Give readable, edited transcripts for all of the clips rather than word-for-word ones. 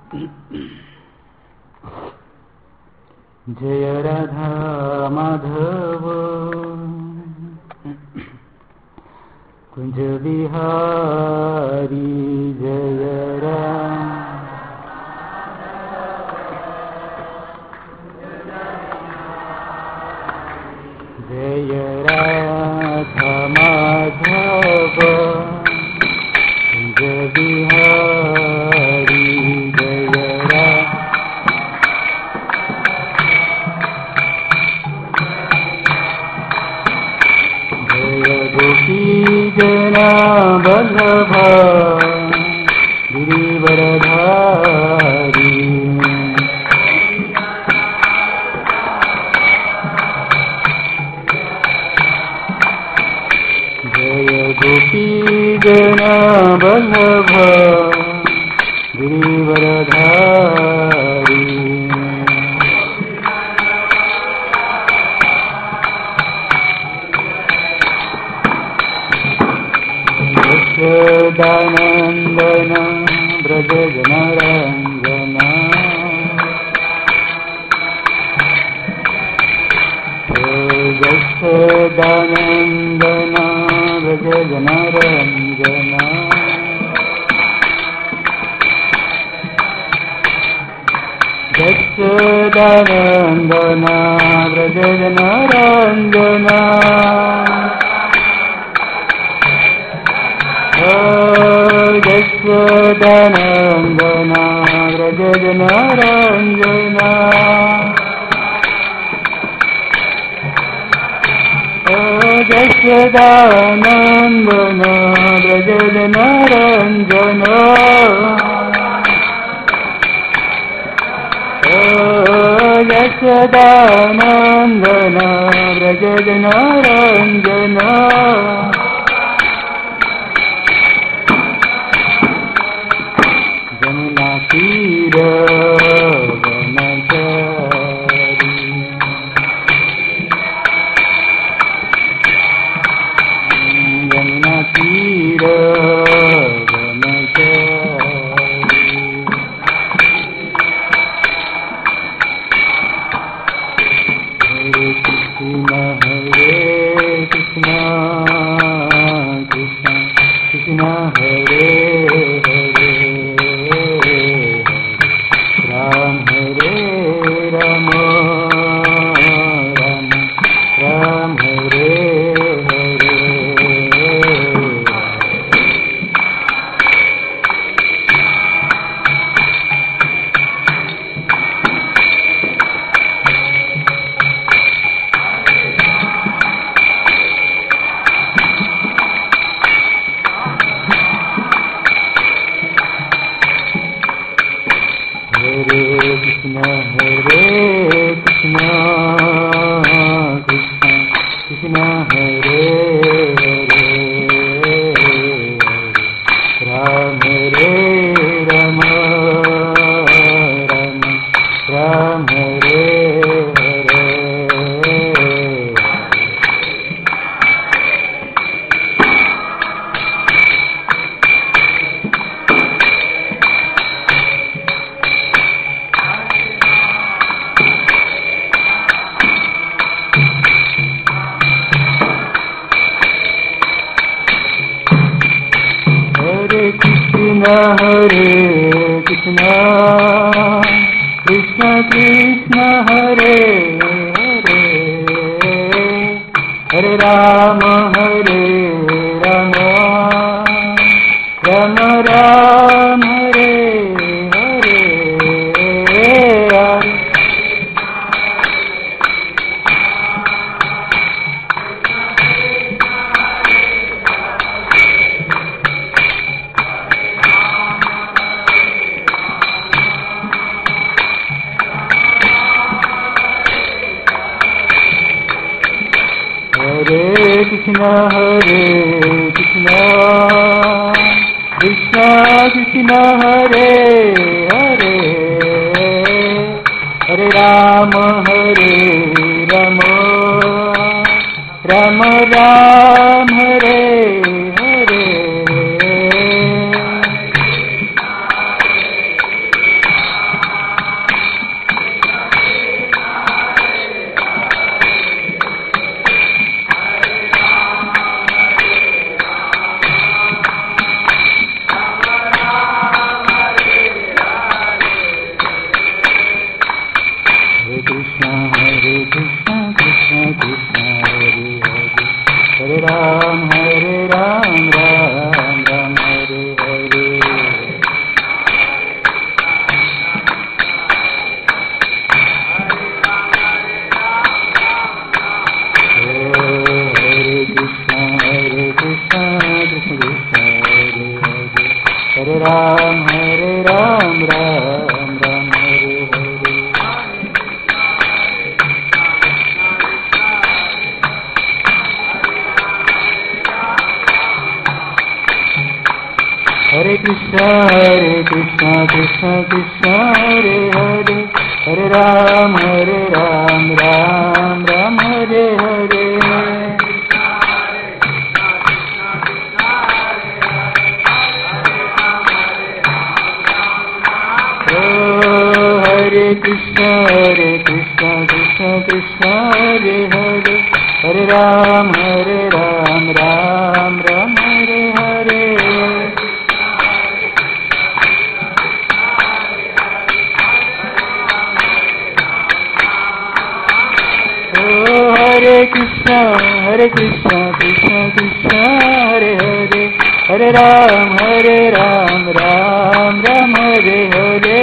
जय राधा माधव कुंज बिहारी जय राम। जय राधा माधव कुंज बिहारी जय राम। गोपी जना वल्लभ गिरिवरधारी। जय गोपी जना वल्लभ गिरिवरधारी। यशोदानंदन व्रज जनरंजन। यशोदानंदन व्रज जनरंजन। यशोदानंदन व्रज जनरंजन। यशोदानंदन व्रज जनरंजन। यशोदानंदन व्रज जनरंजन। यशोदानंदन व्रज जनरंजन। जमुना तीर वनचारी। जमुना तीर वनचारी। हरे कृष्ण कृष्ण कृष्ण हरे हरे। राम हरे राम राम राम हरे हरे। हरे कृष्ण कृष्ण कृष्ण हरे हरे। राम हरे राम राम राम हरे हरे। हरे कृष्ण कृष्ण कृष्ण हरे हरे। हरे राम राम राम हरे हरे। हरे कृष्ण कृष्ण कृष्ण हरे हरे। हरे राम राम राम राम हरे हरे। राम राम राम हरे हरे। हरे कृष्णा कृष्णा कृष्णा हरे हरे, हरे राम राम राम हरे हरे। हरे कृष्णा कृष्णा कृष्णा हरे हरे, हरे राम राम हरे हरे। हरे कृष्णा कृष्णा कृष्णा हरे हरे, हरे राम राम हरे हरे।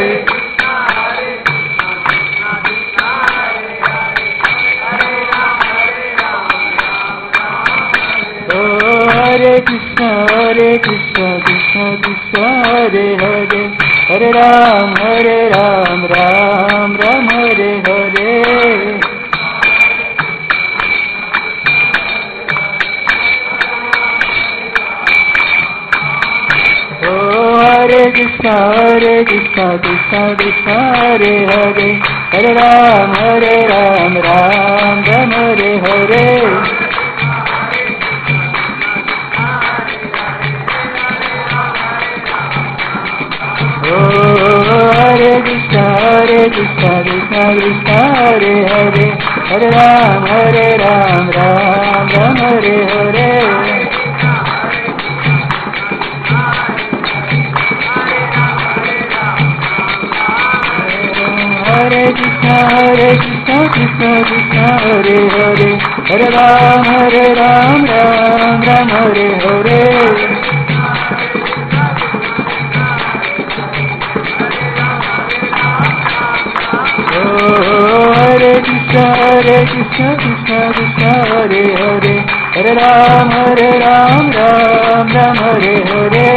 हरे कृष्णा कृष्णा कृष्णा हरे हरे, हरे राम राम हरे हरे। हरे कृष्णा कृष्णा कृष्णा हरे हरे, हरे राम राम हरे हरे। हरे कृष्णा कृष्णा कृष्णा हरे हरे, हरे राम हरे हरे। हरे कृष्णा कृष्णा हरे हरे, हरे राम राम हरे हरे। हरे कृष्णा कृष्णा हरे हरे, हरे राम राम हरे हरे।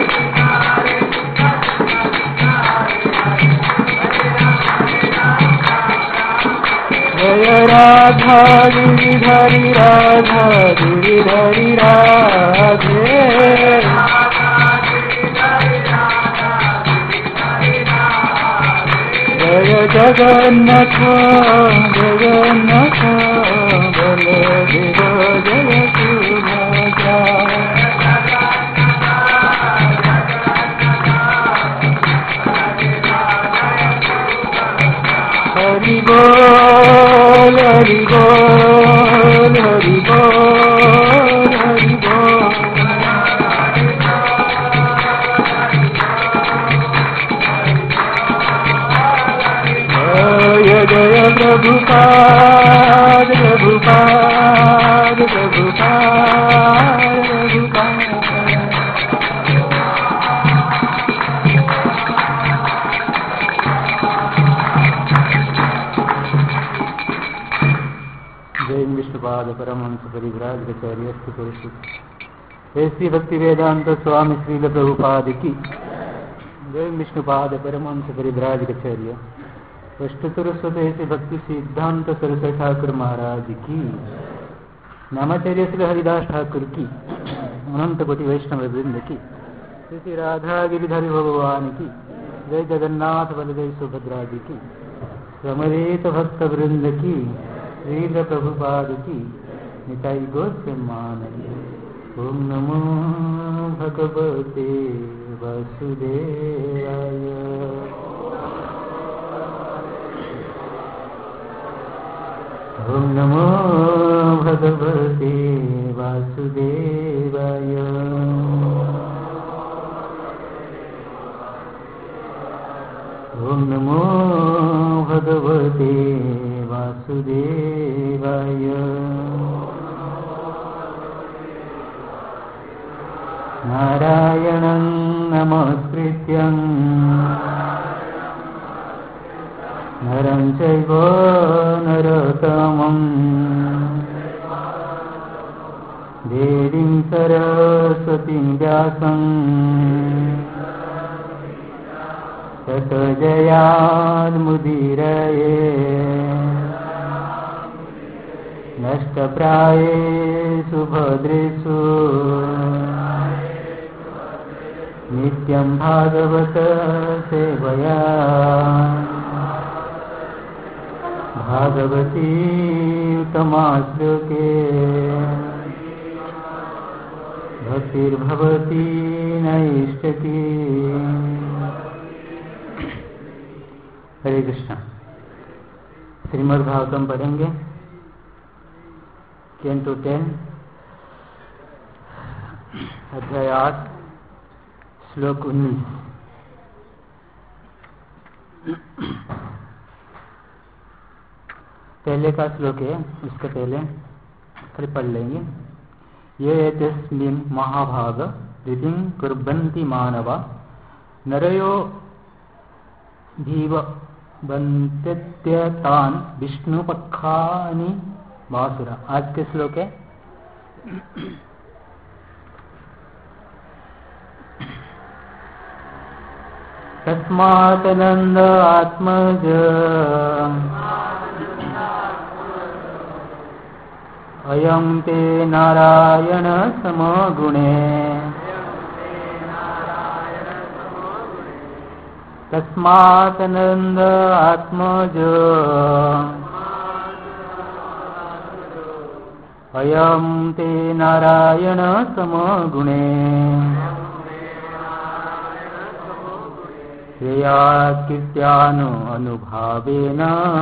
जय राधा गिरिधरि राधा गिरिधरि राधे, जय जगन्नाथ बलदेव जय सुभद्रा। हरि बोल हरि बोल हरि बोल हरि बोल। जय जय प्रभुपाद प्रभुपाद प्रभुपाद प्रभुपाद। जय विष्णुपाद परमहंस परिव्राजकाचार्य श्री भक्ति वेदांत स्वामी श्रील प्रभुपाद की जय। विष्णुपाद परमहंस परिव्राजकाचार्य अष्टोत्तर स्वदेशी भक्ति सिद्धांत सरस्वती ठाकुर महाराज की, नामाचार्य श्री हरिदास ठाकुर की, अनंत कोटि वैष्णव वृंद की, श्री राधा गिरिधरी भगवान की जय। जगन्नाथ बलदेव सुभद्रा जी की, समवेत भक्त वृंद की, श्रील प्रभुपाद की, निताई गोस्वामी की। ओम नमो भगवते वासुदेवाय। ओम नमो भगवते वासुदेवाय। ओम नमो भगवते वासुदेवाय। नारायणं नमस्कृत्यं नरं चैव नरोत्तमं देवीं सरस्वतीं व्यासं ततजयान्मुदीरये नष्टप्रायेषु भद्रेषु नित्यं भागवत सेवया भागवती उत्तमा श्लोके भक्तिर्भवती नैष्ठकी। हरे कृष्ण। श्रीमद् भागवतम पढ़ेंगे, कैंटो 10, अध्याय 8, श्लोक 19। पहले का श्लोक है, उसके पहले फिर पढ़ लेंगे। ये तस्मिन् महाभाग रीतिं कुर्वन्ति मानवा नरयो भीवन्त्यतान् विष्णुपक्षानि वासुरा। आज के श्लोक है तस्मात् नंद आत्मज अयं ते नारायण समगुणे तस्मात् नंद आत्मज अयं ते नारायण समगुणे श्रेया कीर्त्यानु अनुभावेन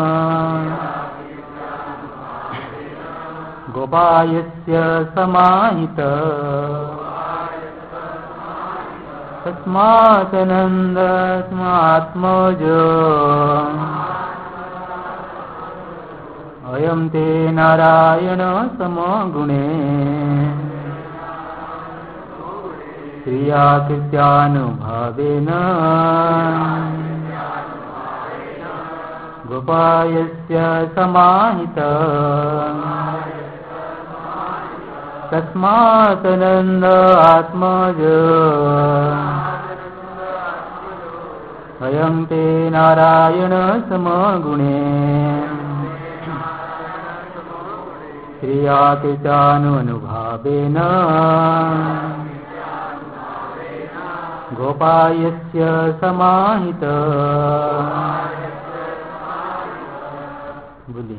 गोपायस्य समाहित तस्मात् नन्दात्मज अयं ते नारायण समगुणे श्रिया कृत्यानुभावेन गोपायस्य समाहित तस्मात् नंद आत्मज अयं ते नारायण समगुणे श्रिया कृत्यानुभावेन गोपायस्य समाहित। बोलिए।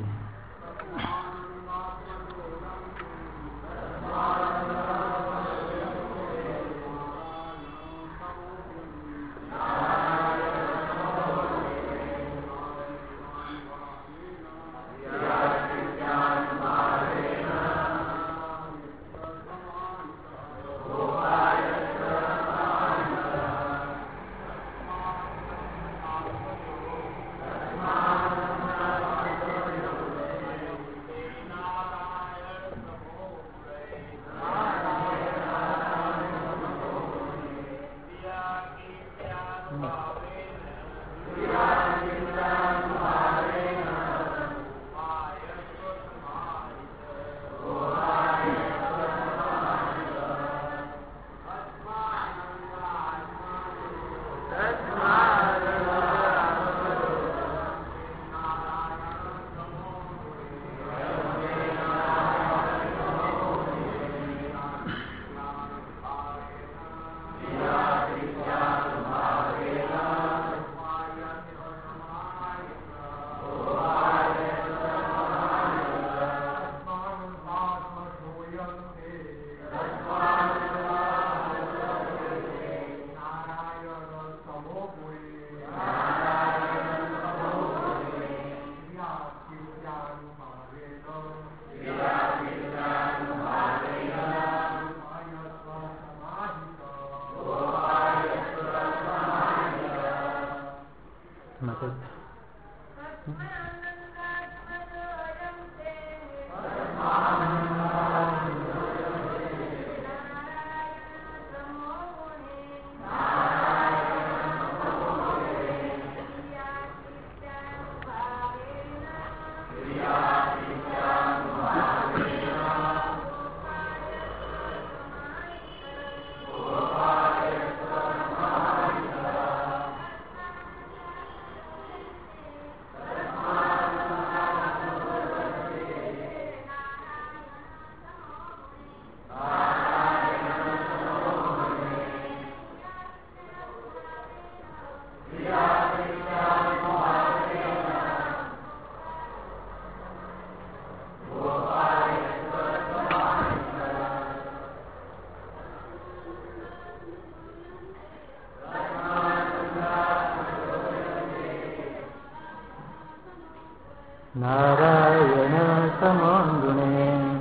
नारायण समोऽन्गुणे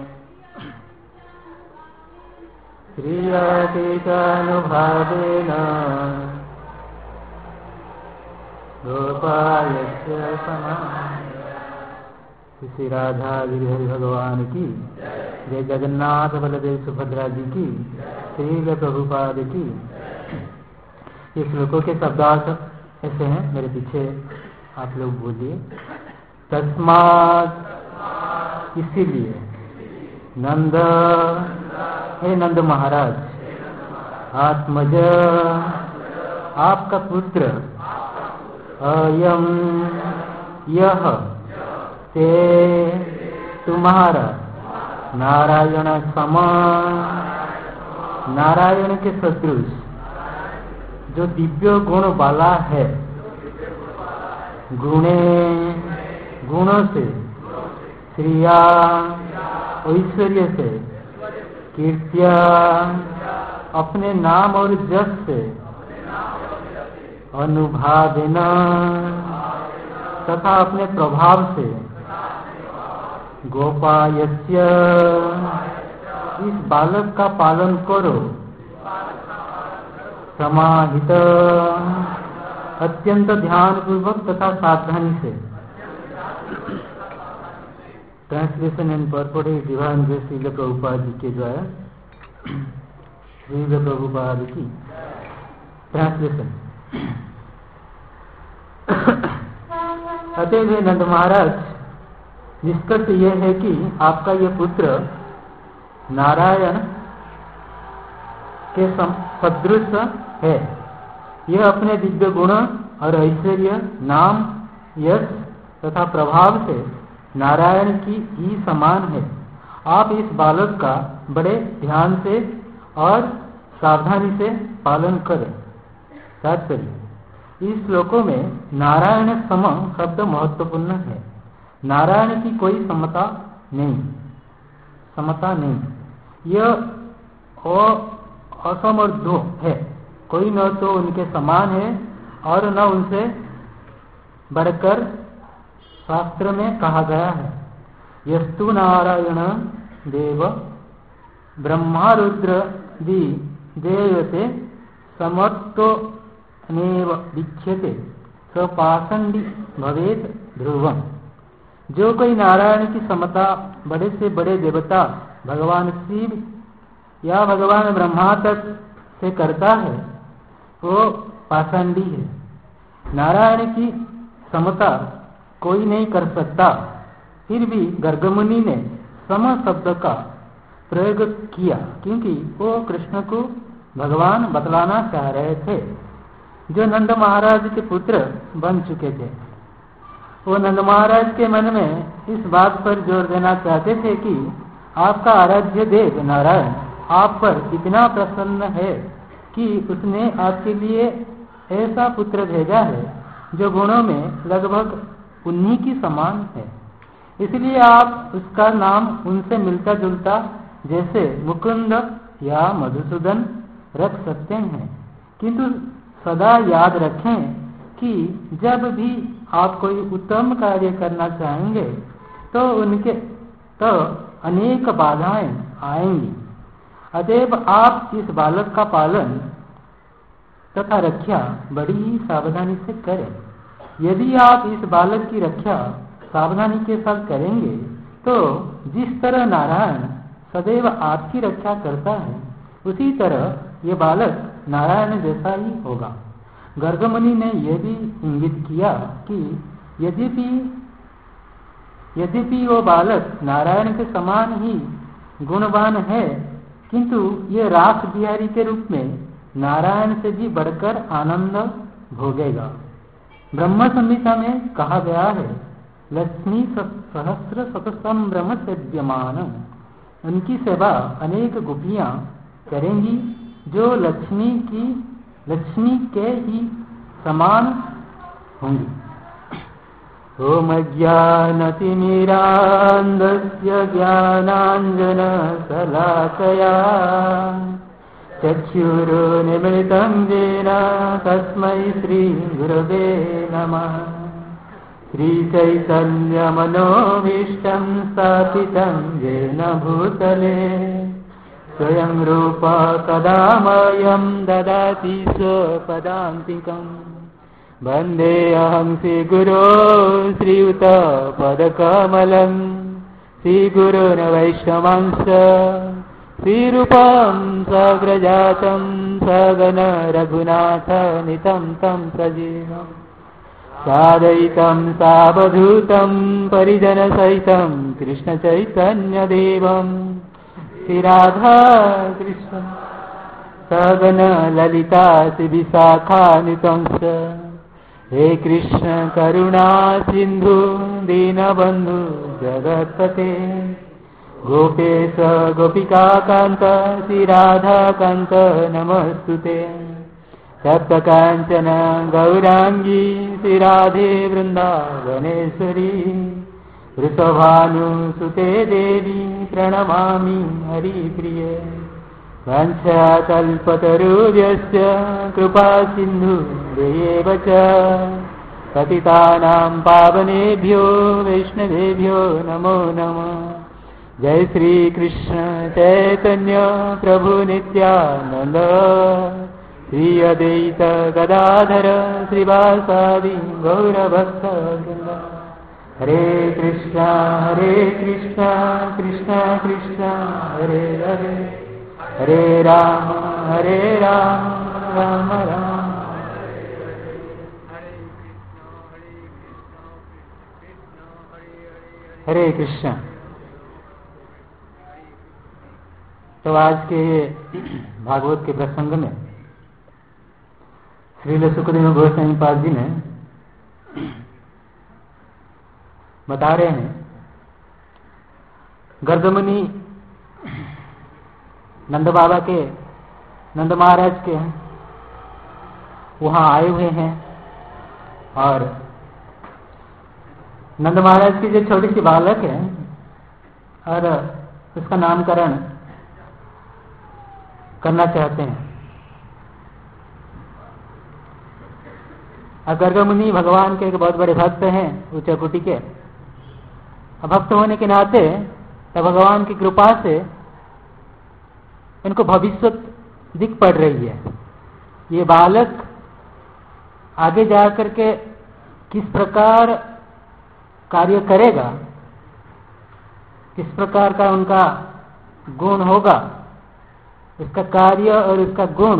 श्रियातीतानुभावेन गोपालस्य समानः। श्री राधा गिरिहरि भगवान की जय। जगन्नाथ बलदेव सुभद्रा जी की, श्रील प्रभुपाद की। ये श्लोकों के शब्दार्थ ऐसे हैं, मेरे पीछे आप लोग बोलिए। तस्मात्, इसीलिए, नंद, हे नंद महाराज, आत्मज, आपका पुत्र, अयम, यह, ते, तुम्हारा, नारायण समान, नारायण के सदृश, जो दिव्य गुण वाला है, गुणे, गुणों से, श्रिया, ऐश्वर्य से, कीर्त्या, अपने नाम और जस से, अनुभावेन, तथा अपने प्रभाव से, गोपायस्य, इस बालक का पालन करो, समाहित, अत्यंत ध्यान पूर्वक तथा सावधानी से। Translation and purport is divine grace Srila Prabhupada ji के द्वारा। श्रील प्रभुपाद की ट्रांसलेशन। अतएव नंद महाराज, निष्कर्ष यह है कि आपका ये पुत्र नारायण के सदृश है। यह अपने दिव्य गुण और ऐश्वर्य, नाम, यश तथा प्रभाव से नारायण की ही समान है। आप इस बालक का बड़े ध्यान से और सावधानी से पालन करें। तात्पर्य, इस श्लोकों में नारायण सम शब्द महत्वपूर्ण है। नारायण की कोई समता नहीं, यह असमर्थो है। कोई न तो उनके समान है और न उनसे बढ़कर शास्त्र में कहा गया है। यस्तु नारायण देव ब्रह्मा रुद्र दि देवते समर्थो नेव दीक्षते सपाषंडी भवेत ध्रुवम। जो कोई नारायण की समता बड़े से बड़े देवता भगवान शिव या भगवान ब्रह्मा तक से करता है, वो पाषंडी है। नारायण की समता कोई नहीं कर सकता। फिर भी गर्गमुनि ने सम शब्द का प्रयोग किया, क्योंकि वो कृष्ण को भगवान बतलाना चाह रहे थे, जो नंद महाराज के पुत्र बन चुके थे। वो नंद महाराज के मन में इस बात पर जोर देना चाहते थे कि आपका आराध्य देव नारायण आप पर इतना प्रसन्न है कि उसने आपके लिए ऐसा पुत्र भेजा है जो गुणों में लगभग उन्हीं की समान है। इसलिए आप उसका नाम उनसे मिलता जुलता जैसे मुकुंद या मधुसूदन रख सकते हैं। किंतु सदा याद रखें कि जब भी आप कोई उत्तम कार्य करना चाहेंगे तो अनेक बाधाएं आएंगी। अतएव आप इस बालक का पालन तथा रक्षा बड़ी ही सावधानी से करें। यदि आप इस बालक की रक्षा सावधानी के साथ करेंगे तो जिस तरह नारायण सदैव आपकी रक्षा करता है, उसी तरह ये बालक नारायण जैसा ही होगा। गर्गमुनि ने यह भी इंगित किया कि यद्यपि वो बालक नारायण के समान ही गुणवान है, किंतु ये रास बिहारी के रूप में नारायण से भी बढ़कर आनंद भोगेगा। ब्रह्म संहिता में कहा गया है, लक्ष्मी सहस्र शतसम ब्रह्म सेव्यमान। उनकी सेवा अनेक गोपियां करेंगी जो लक्ष्मी के ही समान होंगी। ओम ज्ञानतिमिरान्धस्य ज्ञानाञ्जनशलाकया चक्षुरुन्मिलितं येन तस्मै श्रीगुरवे नमः। श्रीचैतन्यमनोभीष्टं स्थापितं येन भूतले स्वयं रूप कदा मह्यं ददाति स्वपदान्तिकम्। वन्देऽहं श्रीगुरो श्रीयुतपदकमलं श्रीगुरोन् वैष्णवांश्च श्रीरूपं सग्रजातं सगण रघुनाथनितं तं सजीवम् सादयितं सावधूतं परिजनसहितं कृष्णचैतन्यदेवं श्रीराधा कृष्ण सगण ललिता श्रीविशाखान्वितंश्च। हे कृष्ण करुणा सिंधु दीनबंधु जगत्पते गोपेश गोपिकाकांत श्रीराधाकांत नमस्तुते। सप्तकांचन गौरांगी श्रीराधे वृंदावनेश्वरी वृषभानुसुते देवी प्रणमामि हरिप्रिये। वाञ्छाकल्पतरुभ्यश्च कृपा सिन्धुभ्येव च पतितानां पावनेभ्यो वैष्णवेभ्यो नमो नमः। जय श्री कृष्ण चैतन्य प्रभु नित्यानंद श्री अद्वैत गदाधर श्रीवासादि गौरभक्तवृन्द। हरे कृष्णा कृष्ण कृष्ण हरे हरे हरे राम राम राम। हरे कृष्ण। तो आज के भागवत के प्रसंग में श्रील सुखदेव गोस्वामी पाद जी ने बता रहे हैं गर्दमुनि नंद बाबा के नंद महाराज के वहां आए हुए हैं और नंद महाराज की जो छोटी सी बालक है और उसका नामकरण करना चाहते हैं। गर्ग मुनि भगवान के एक बहुत बड़े भक्त हैं उच्च कोटि के। भक्त होने के नाते तब भगवान की कृपा से इनको भविष्य दिख पड़ रही है। ये बालक आगे जाकर के किस प्रकार कार्य करेगा, किस प्रकार का उनका गुण होगा, इसका कार्य और इसका गुण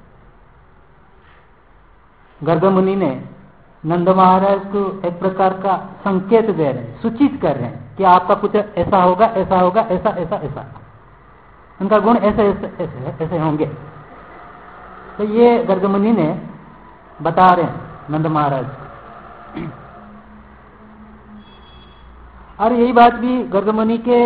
गर्ग मुनि ने नंद महाराज को एक प्रकार का संकेत दे रहे हैं, सूचित कर रहे हैं कि आपका पुत्र ऐसा होगा, ऐसा होगा, ऐसा ऐसा ऐसा, उनका गुण ऐसे ऐसे ऐसे, ऐसे होंगे। तो ये गर्ग मुनि ने बता रहे हैं नंद महाराज। और यही बात भी गर्ग मुनि के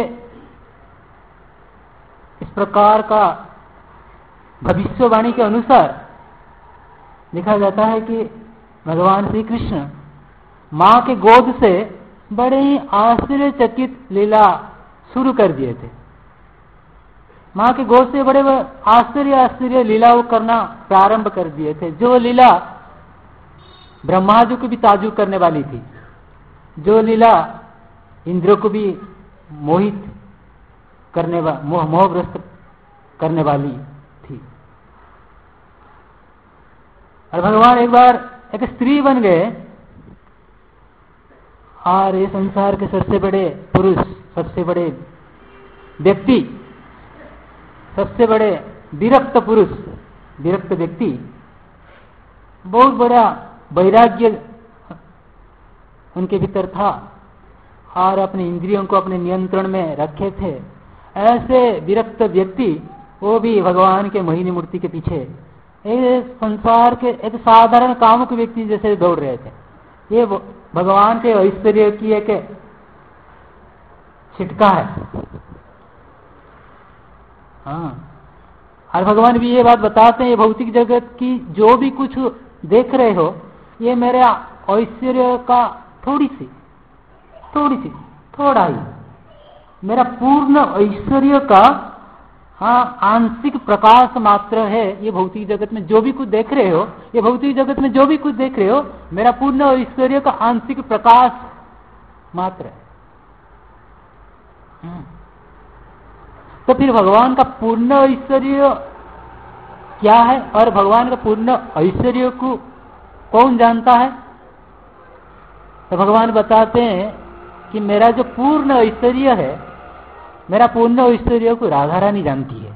इस प्रकार का भविष्यवाणी के अनुसार लिखा जाता है कि भगवान श्री कृष्ण मां के गोद से बड़े ही आश्चर्यचकित लीला शुरू कर दिए थे। मां के गोद से बड़े आश्चर्य लीला करना प्रारंभ कर दिए थे, जो लीला ब्रह्मा जी को भी ताजुब करने वाली थी, जो लीला इंद्र को भी मोहित करने मोहग्रस्त करने वाली थी। और भगवान एक बार एक स्त्री बन गए और ये संसार के सबसे बड़े पुरुष, सबसे बड़े व्यक्ति, सबसे बड़े विरक्त पुरुष, विरक्त व्यक्ति, बहुत बड़ा वैराग्य उनके भीतर था और अपने इंद्रियों को अपने नियंत्रण में रखे थे। ऐसे विरक्त व्यक्ति वो भी भगवान के मोहिनी मूर्ति के पीछे एक संसार के एक साधारण कामुक व्यक्ति जैसे दौड़ रहे थे। ये भगवान के ऐश्वर्य की एक छिटका है। हाँ, और भगवान भी ये बात बताते हैं, ये भौतिक जगत की जो भी कुछ देख रहे हो, ये मेरे ऐश्वर्य का थोड़ा ही मेरा पूर्ण ऐश्वर्य का आंशिक प्रकाश मात्र है। ये भौतिक जगत में जो भी कुछ देख रहे हो, ये भौतिक जगत में जो भी कुछ देख रहे हो, मेरा पूर्ण ऐश्वर्य का आंशिक प्रकाश मात्र है। तो फिर भगवान का पूर्ण ऐश्वर्य क्या है और भगवान का पूर्ण ऐश्वर्य को कौन जानता है? तो भगवान बताते हैं कि मेरा जो पूर्ण ऐश्वर्य है, मेरा पूर्ण ऐश्वर्य को राधा रानी जानती है।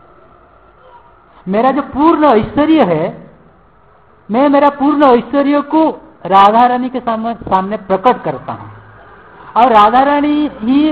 मेरा जो पूर्ण ऐश्वर्य है, मैं मेरा पूर्ण ऐश्वर्य को राधा रानी के सामने प्रकट करता हूं, और राधा रानी ही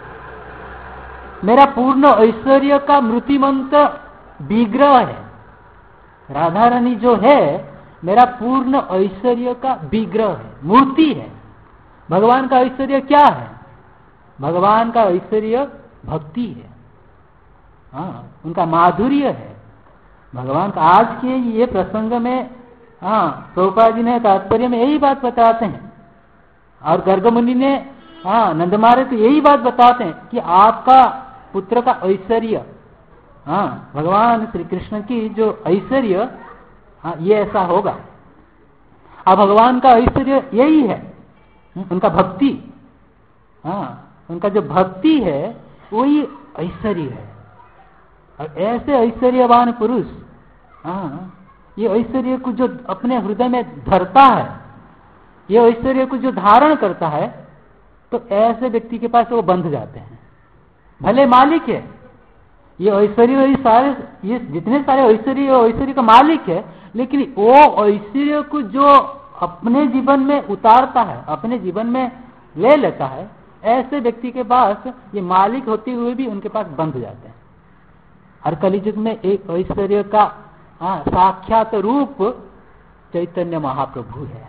मेरा पूर्ण ऐश्वर्य का मूर्तिमंत विग्रह है। राधा रानी जो है मेरा पूर्ण ऐश्वर्य का विग्रह है, मूर्ति है। भगवान का ऐश्वर्य क्या है? भगवान का ऐश्वर्य भक्ति है, उनका माधुर्य है। भगवान का आज के ये प्रसंग में प्रभुपाद जी ने तात्पर्य में यही बात बताते हैं, और गर्ग मुनि ने नंद महाराज को यही बात बताते हैं कि आपका पुत्र का ऐश्वर्य, भगवान श्री कृष्ण की जो ऐश्वर्य, ये ऐसा होगा। अब भगवान का ऐश्वर्य यही है, उनका भक्ति, उनका जो भक्ति है वही ऐश्वर्य है। और ऐसे ऐश्वर्यवान पुरुष, ये ऐश्वर्य को जो अपने हृदय में धरता है, ये ऐश्वर्य को जो धारण करता है, तो ऐसे व्यक्ति के पास वो बंध जाते हैं। भले मालिक है, ये ऐश्वर्य, ये जितने सारे ऐश्वर्य का मालिक है, लेकिन वो ऐश्वर्य को जो अपने जीवन में उतारता है, अपने जीवन में ले लेता है, ऐसे व्यक्ति के पास ये मालिक होते हुए भी उनके पास बंध जाते हैं। हर कलियुग में एक ऐश्वर्य का साक्षात रूप चैतन्य महाप्रभु है।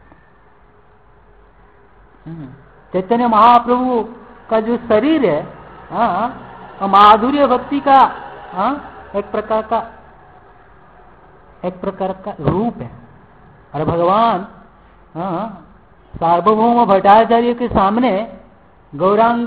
चैतन्य महाप्रभु का जो शरीर है, माधुर्य भक्ति का एक प्रकार का रूप है। और भगवान सार्वभौम भट्टाचार्य के सामने गौरांग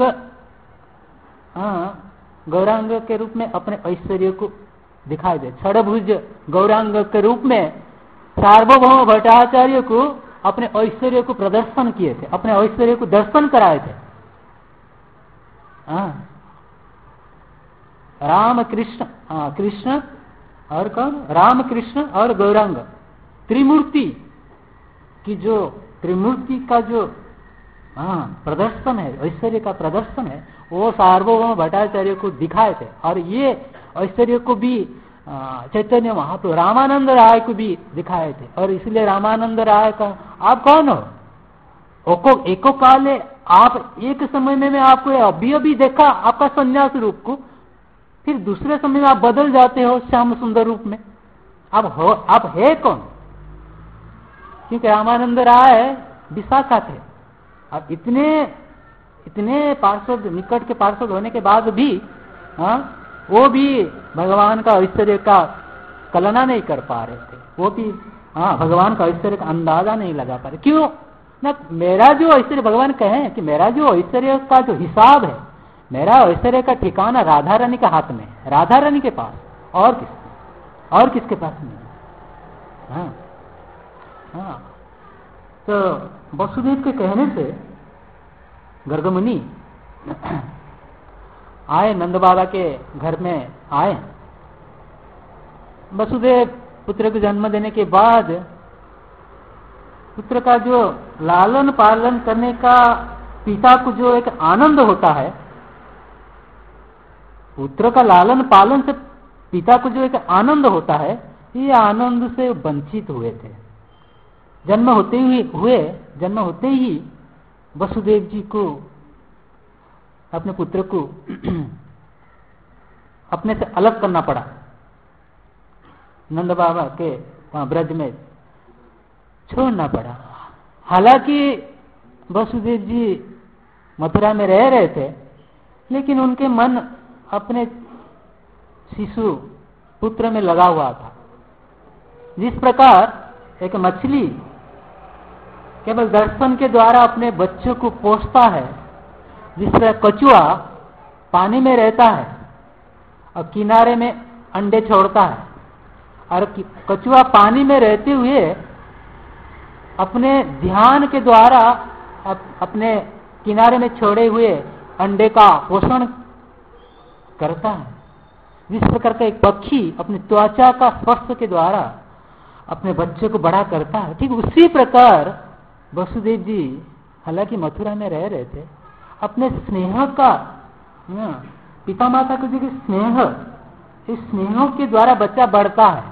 के रूप में अपने ऐश्वर्य को दिखाई दे। छड़भुज गौरांग के रूप में सार्वभौम भट्टाचार्य को अपने ऐश्वर्य को प्रदर्शन किए थे, अपने ऐश्वर्य को दर्शन कराए थे। राम कृष्ण, कृष्ण और कौन? राम कृष्ण और गौरांग त्रिमूर्ति की जो त्रिमूर्ति का जो प्रदर्शन है, ऐश्वर्य का प्रदर्शन है, वो सार्वभौम भट्टाचार्य को दिखाए थे। और ये ऐश्वर्य को भी चैतन्य महाप्रभु रामानंद राय को भी दिखाए थे। और इसलिए रामानंद राय का, आप कौन हो? एको काले, आप एक समय में आपको अभी देखा आपका संन्यास रूप को, फिर दूसरे समय में आप बदल जाते हो श्याम सुंदर रूप में। आप है कौन? क्योंकि रामानंद राय विशाखा थे। अब इतने पार्षद, निकट के पार्षद होने के बाद भी वो भी भगवान का ऐश्वर्य का कल्पना नहीं कर पा रहे थे। वो भी भगवान का ऐश्वर्य का अंदाजा नहीं लगा पा रहे। क्यों ना? मेरा जो ऐश्वर्य, भगवान कहे कि मेरा जो ऐश्वर्य का जो हिसाब है, मेरा ऐश्वर्य का ठिकाना राधा रानी के हाथ में है, राधा रानी के पास, और किसके पास नहीं। तो वसुदेव के कहने से गर्ग मुनि आए, नंद बाबा के घर में आए। वसुदेव पुत्र को जन्म देने के बाद पुत्र का जो लालन पालन करने का पिता को जो एक आनंद होता है, पुत्र का लालन पालन से पिता को जो एक आनंद होता है, ये आनंद से वंचित हुए थे। जन्म होते ही वसुदेव जी को, अपने पुत्र को अपने से अलग करना पड़ा। नंद बाबा के ब्रज में छोड़ना पड़ा। हालांकि वसुदेव जी मथुरा में रह रहे थे, लेकिन उनके मन अपने शिशु पुत्र में लगा हुआ था। जिस प्रकार एक मछली केवल दर्शन के द्वारा अपने बच्चों को पोषता है, जिस तरह कछुआ पानी में रहता है और किनारे में अंडे छोड़ता है, और कछुआ पानी में रहते हुए अपने ध्यान के द्वारा अपने किनारे में छोड़े हुए अंडे का पोषण करता है। जिस प्रकार का एक पक्षी अपनी त्वचा का स्पर्श के द्वारा अपने बच्चे को बड़ा करता है, ठीक उसी प्रकार वसुदेव जी हालांकि मथुरा में रह रहे थे, अपने स्नेह का पिता माता को जो स्नेह, इस स्नेह के द्वारा बच्चा बढ़ता है।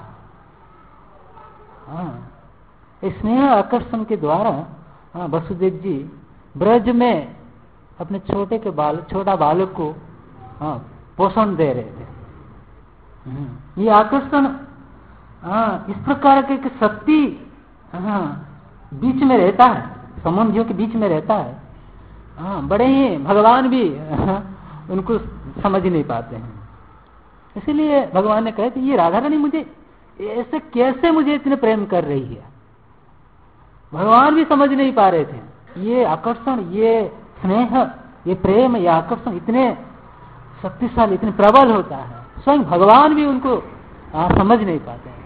इस स्नेह आकर्षण के द्वारा वसुदेव जी ब्रज में अपने छोटा बालक को पोषण दे रहे थे। ये आकर्षण इस प्रकार के शक्ति बीच में रहता है, संबंधियों के बीच में रहता है। बड़े ही भगवान भी उनको समझ नहीं पाते हैं। इसीलिए भगवान ने कहा कि ये राधा रानी मुझे ऐसे कैसे मुझे इतने प्रेम कर रही है। भगवान भी समझ नहीं पा रहे थे। ये आकर्षण, ये स्नेह, ये प्रेम, ये आकर्षण इतने शक्तिशाली, इतने प्रबल होता है, स्वयं भगवान भी उनको समझ नहीं पाते हैं।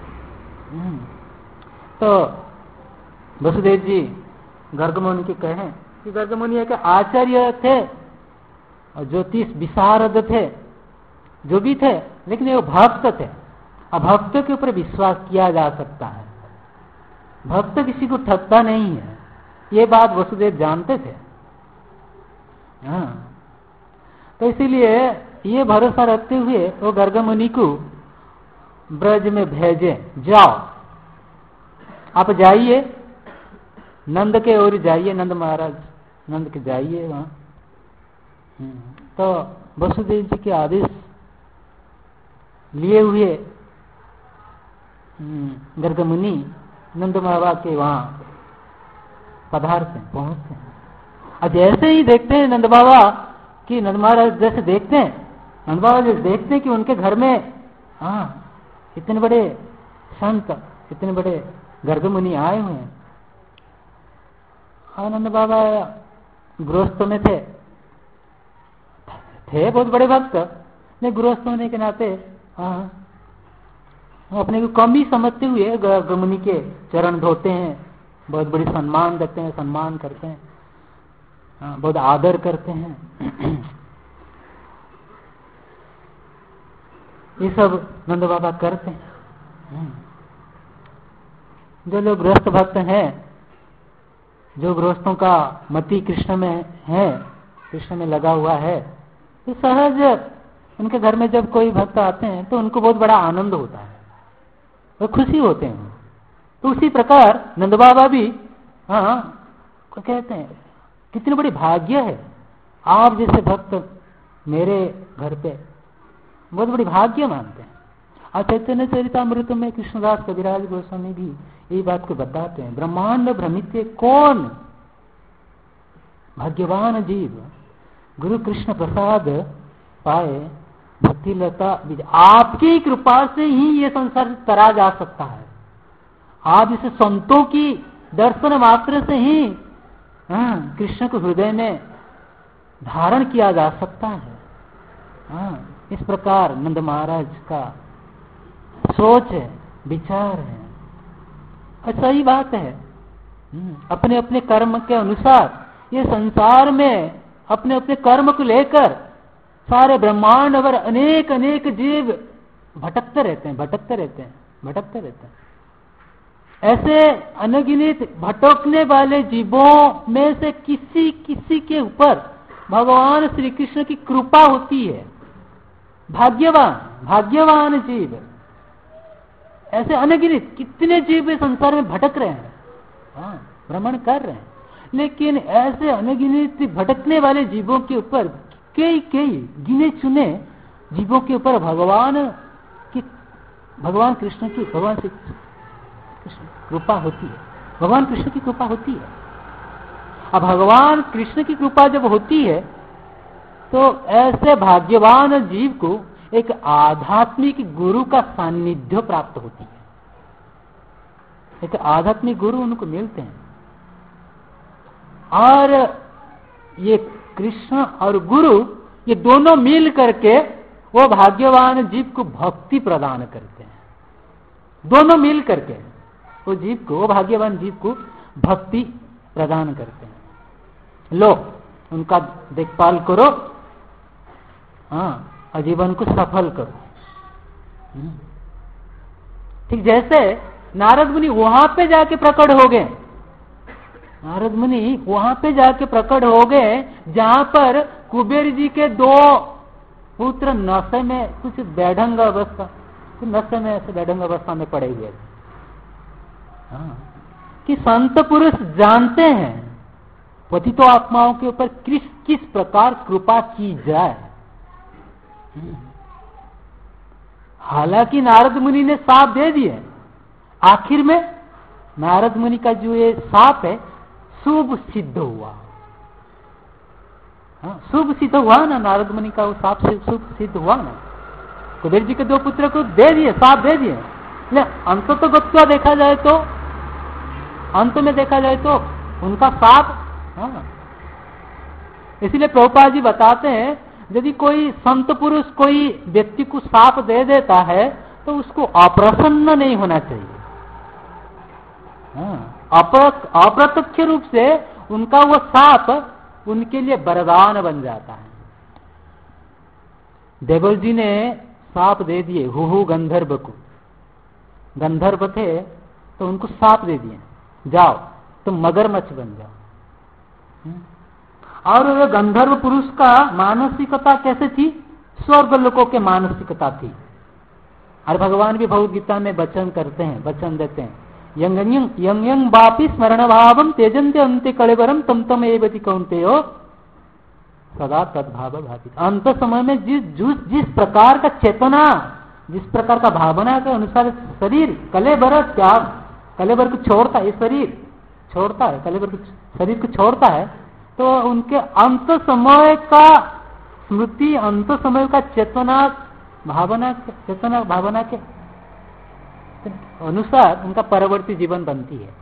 तो वसुदेव जी गर्ग मुनि के कहें कि गर्ग मुनि एक आचार्य थे और ज्योतिष विशारद थे, जो भी थे, लेकिन वो भक्त थे। अब भक्त के ऊपर विश्वास किया जा सकता है, भक्त किसी को ठगता नहीं है, ये बात वसुदेव जानते थे। तो इसीलिए ये भरोसा रखते हुए वो गर्ग मुनि को ब्रज में भेजे, जाओ आप जाइए, नंद के ओर जाइए, नंद महाराज नंद के जाइए वहां। तो वसुदेव जी के आदेश लिए हुए गर्ग मुनि नंद बाबा के वहां पधारते, पहुंचते हैं। और जैसे ही देखते हैं नंद बाबा कि नंद महाराज जैसे देखते हैं, नंद बाबा जैसे देखते हैं कि उनके घर में इतने बड़े संत, इतने बड़े गर्ग मुनि आए हुए हैं। नंद बाबा गृहस्थ में थे बहुत बड़े भक्त, लेकिन गृहस्थ होने के नाते अपने को कम ही समझते हुए गर्ग मुनि के चरण धोते हैं, बहुत बड़ी सम्मान देते हैं, सम्मान करते हैं, बहुत आदर करते हैं। ये सब नंद बाबा करते हैं। जो लोग गृहस्थ भक्त हैं, जो गृहस्थों का मति कृष्ण में है, कृष्ण में लगा हुआ है, तो सहज उनके घर में जब कोई भक्त आते हैं तो उनको बहुत बड़ा आनंद होता है, वो खुशी होते हैं। तो उसी प्रकार नंद बाबा भी कहते हैं कितनी बड़ी भाग्य है आप जैसे भक्त मेरे घर पे, बहुत बड़ी भाग्य मानते हैं। चैतन्य चरितामृत में कृष्णदास कविराज गोस्वामी भी यही बात को बताते हैं। ब्रह्मांड भ्रमित कौन भाग्यवान जीव, गुरु कृष्ण प्रसाद पाए भक्ति लता, आपकी कृपा से ही ये संसार तरा जा सकता है। आप इसे संतों की दर्शन मात्र से ही कृष्ण को हृदय में धारण किया जा सकता है। इस प्रकार नंद महाराज का सोच है, विचार है, और सही बात है। अपने अपने कर्म के अनुसार ये संसार में अपने अपने कर्म को लेकर सारे ब्रह्मांड और अनेक अनेक जीव भटकते रहते हैं। ऐसे अनगिनत भटकने वाले जीवों में से किसी किसी के ऊपर भगवान श्री कृष्ण की कृपा होती है। भाग्यवान जीव, ऐसे अनगिनत कितने जीव इस संसार में भटक रहे हैं, भ्रमण कर रहे हैं, लेकिन ऐसे अनगिनत भटकने वाले जीवों के ऊपर कई गिने चुने जीवों के ऊपर भगवान कृष्ण की, भगवान श्री कृष्ण कृपा होती है, भगवान कृष्ण की कृपा होती है। अब भगवान कृष्ण की कृपा जब होती है तो ऐसे भाग्यवान जीव को एक आध्यात्मिक गुरु का सानिध्य प्राप्त होती है। एक आध्यात्मिक गुरु उनको मिलते हैं। और ये कृष्ण और गुरु ये दोनों मिल करके वो भाग्यवान जीव को भक्ति प्रदान करते हैं। दोनों मिल करके वो जीव को, वो भाग्यवान जीव को भक्ति प्रदान करते हैं। लो उनका देखभाल करो, हाँ, और जीवन को सफल करो। ठीक जैसे नारद मुनि वहां पे जाके प्रकट हो गए, नारद मुनि वहां पे जाके प्रकट हो गए जहां पर कुबेर जी के 2 पुत्र नशे में कुछ बेढंग अवस्था, नशे में ऐसे बेढंग अवस्था में पड़े हुए थे। हाँ, कि संत पुरुष जानते हैं पतित आत्माओं के ऊपर किस प्रकार कृपा की जाए। हालांकि नारद मुनि ने साप दे दिए, आखिर में नारद मुनि का जो ये साप है शुभ सिद्ध हुआ। हाँ, शुभ सिद्ध हुआ ना, नारद मुनि का वो साप से शुभ सिद्ध हुआ ना। कुबेर जी के 2 पुत्र को दे दिए, साप दे दिए, अंत तो गत्वा देखा जाए तो, अंत में देखा जाए तो उनका साप, हाँ, इसीलिए प्रभुपाद जी बताते हैं यदि कोई संत पुरुष कोई व्यक्ति को साप दे देता है तो उसको अप्रसन्न नहीं होना चाहिए। अप्रत्यक्ष रूप से उनका वो साप उनके लिए वरदान बन जाता है। देवल जी ने साप दे दिए हुहु गंधर्व को, गंधर्व थे तो उनको साप दे दिए, जाओ तुम मगरमच्छ बन जाओ। और वो गंधर्व पुरुष का मानसिकता कैसे थी? स्वर्ग लोकों के मानसिकता थी। और भगवान भी भगवद गीता में वचन करते हैं, वचन देते हैं, यंग यंग वापि स्मरण भावम तेजंते अंत्य कलेवरम तम तम एवति कौन्तेयो सदा तद्भाव भाति। अंत समय में जिस प्रकार का चेतना, जिस प्रकार का भावना के अनुसार शरीर कलेवर त्याग, कलेवर को छोड़ता है, शरीर छोड़ता है, कलेवर को शरीर को छोड़ता है, तो उनके अंत समय का स्मृति, अंत समय का चेतना भावना के अनुसार उनका परवर्ती जीवन बनती है।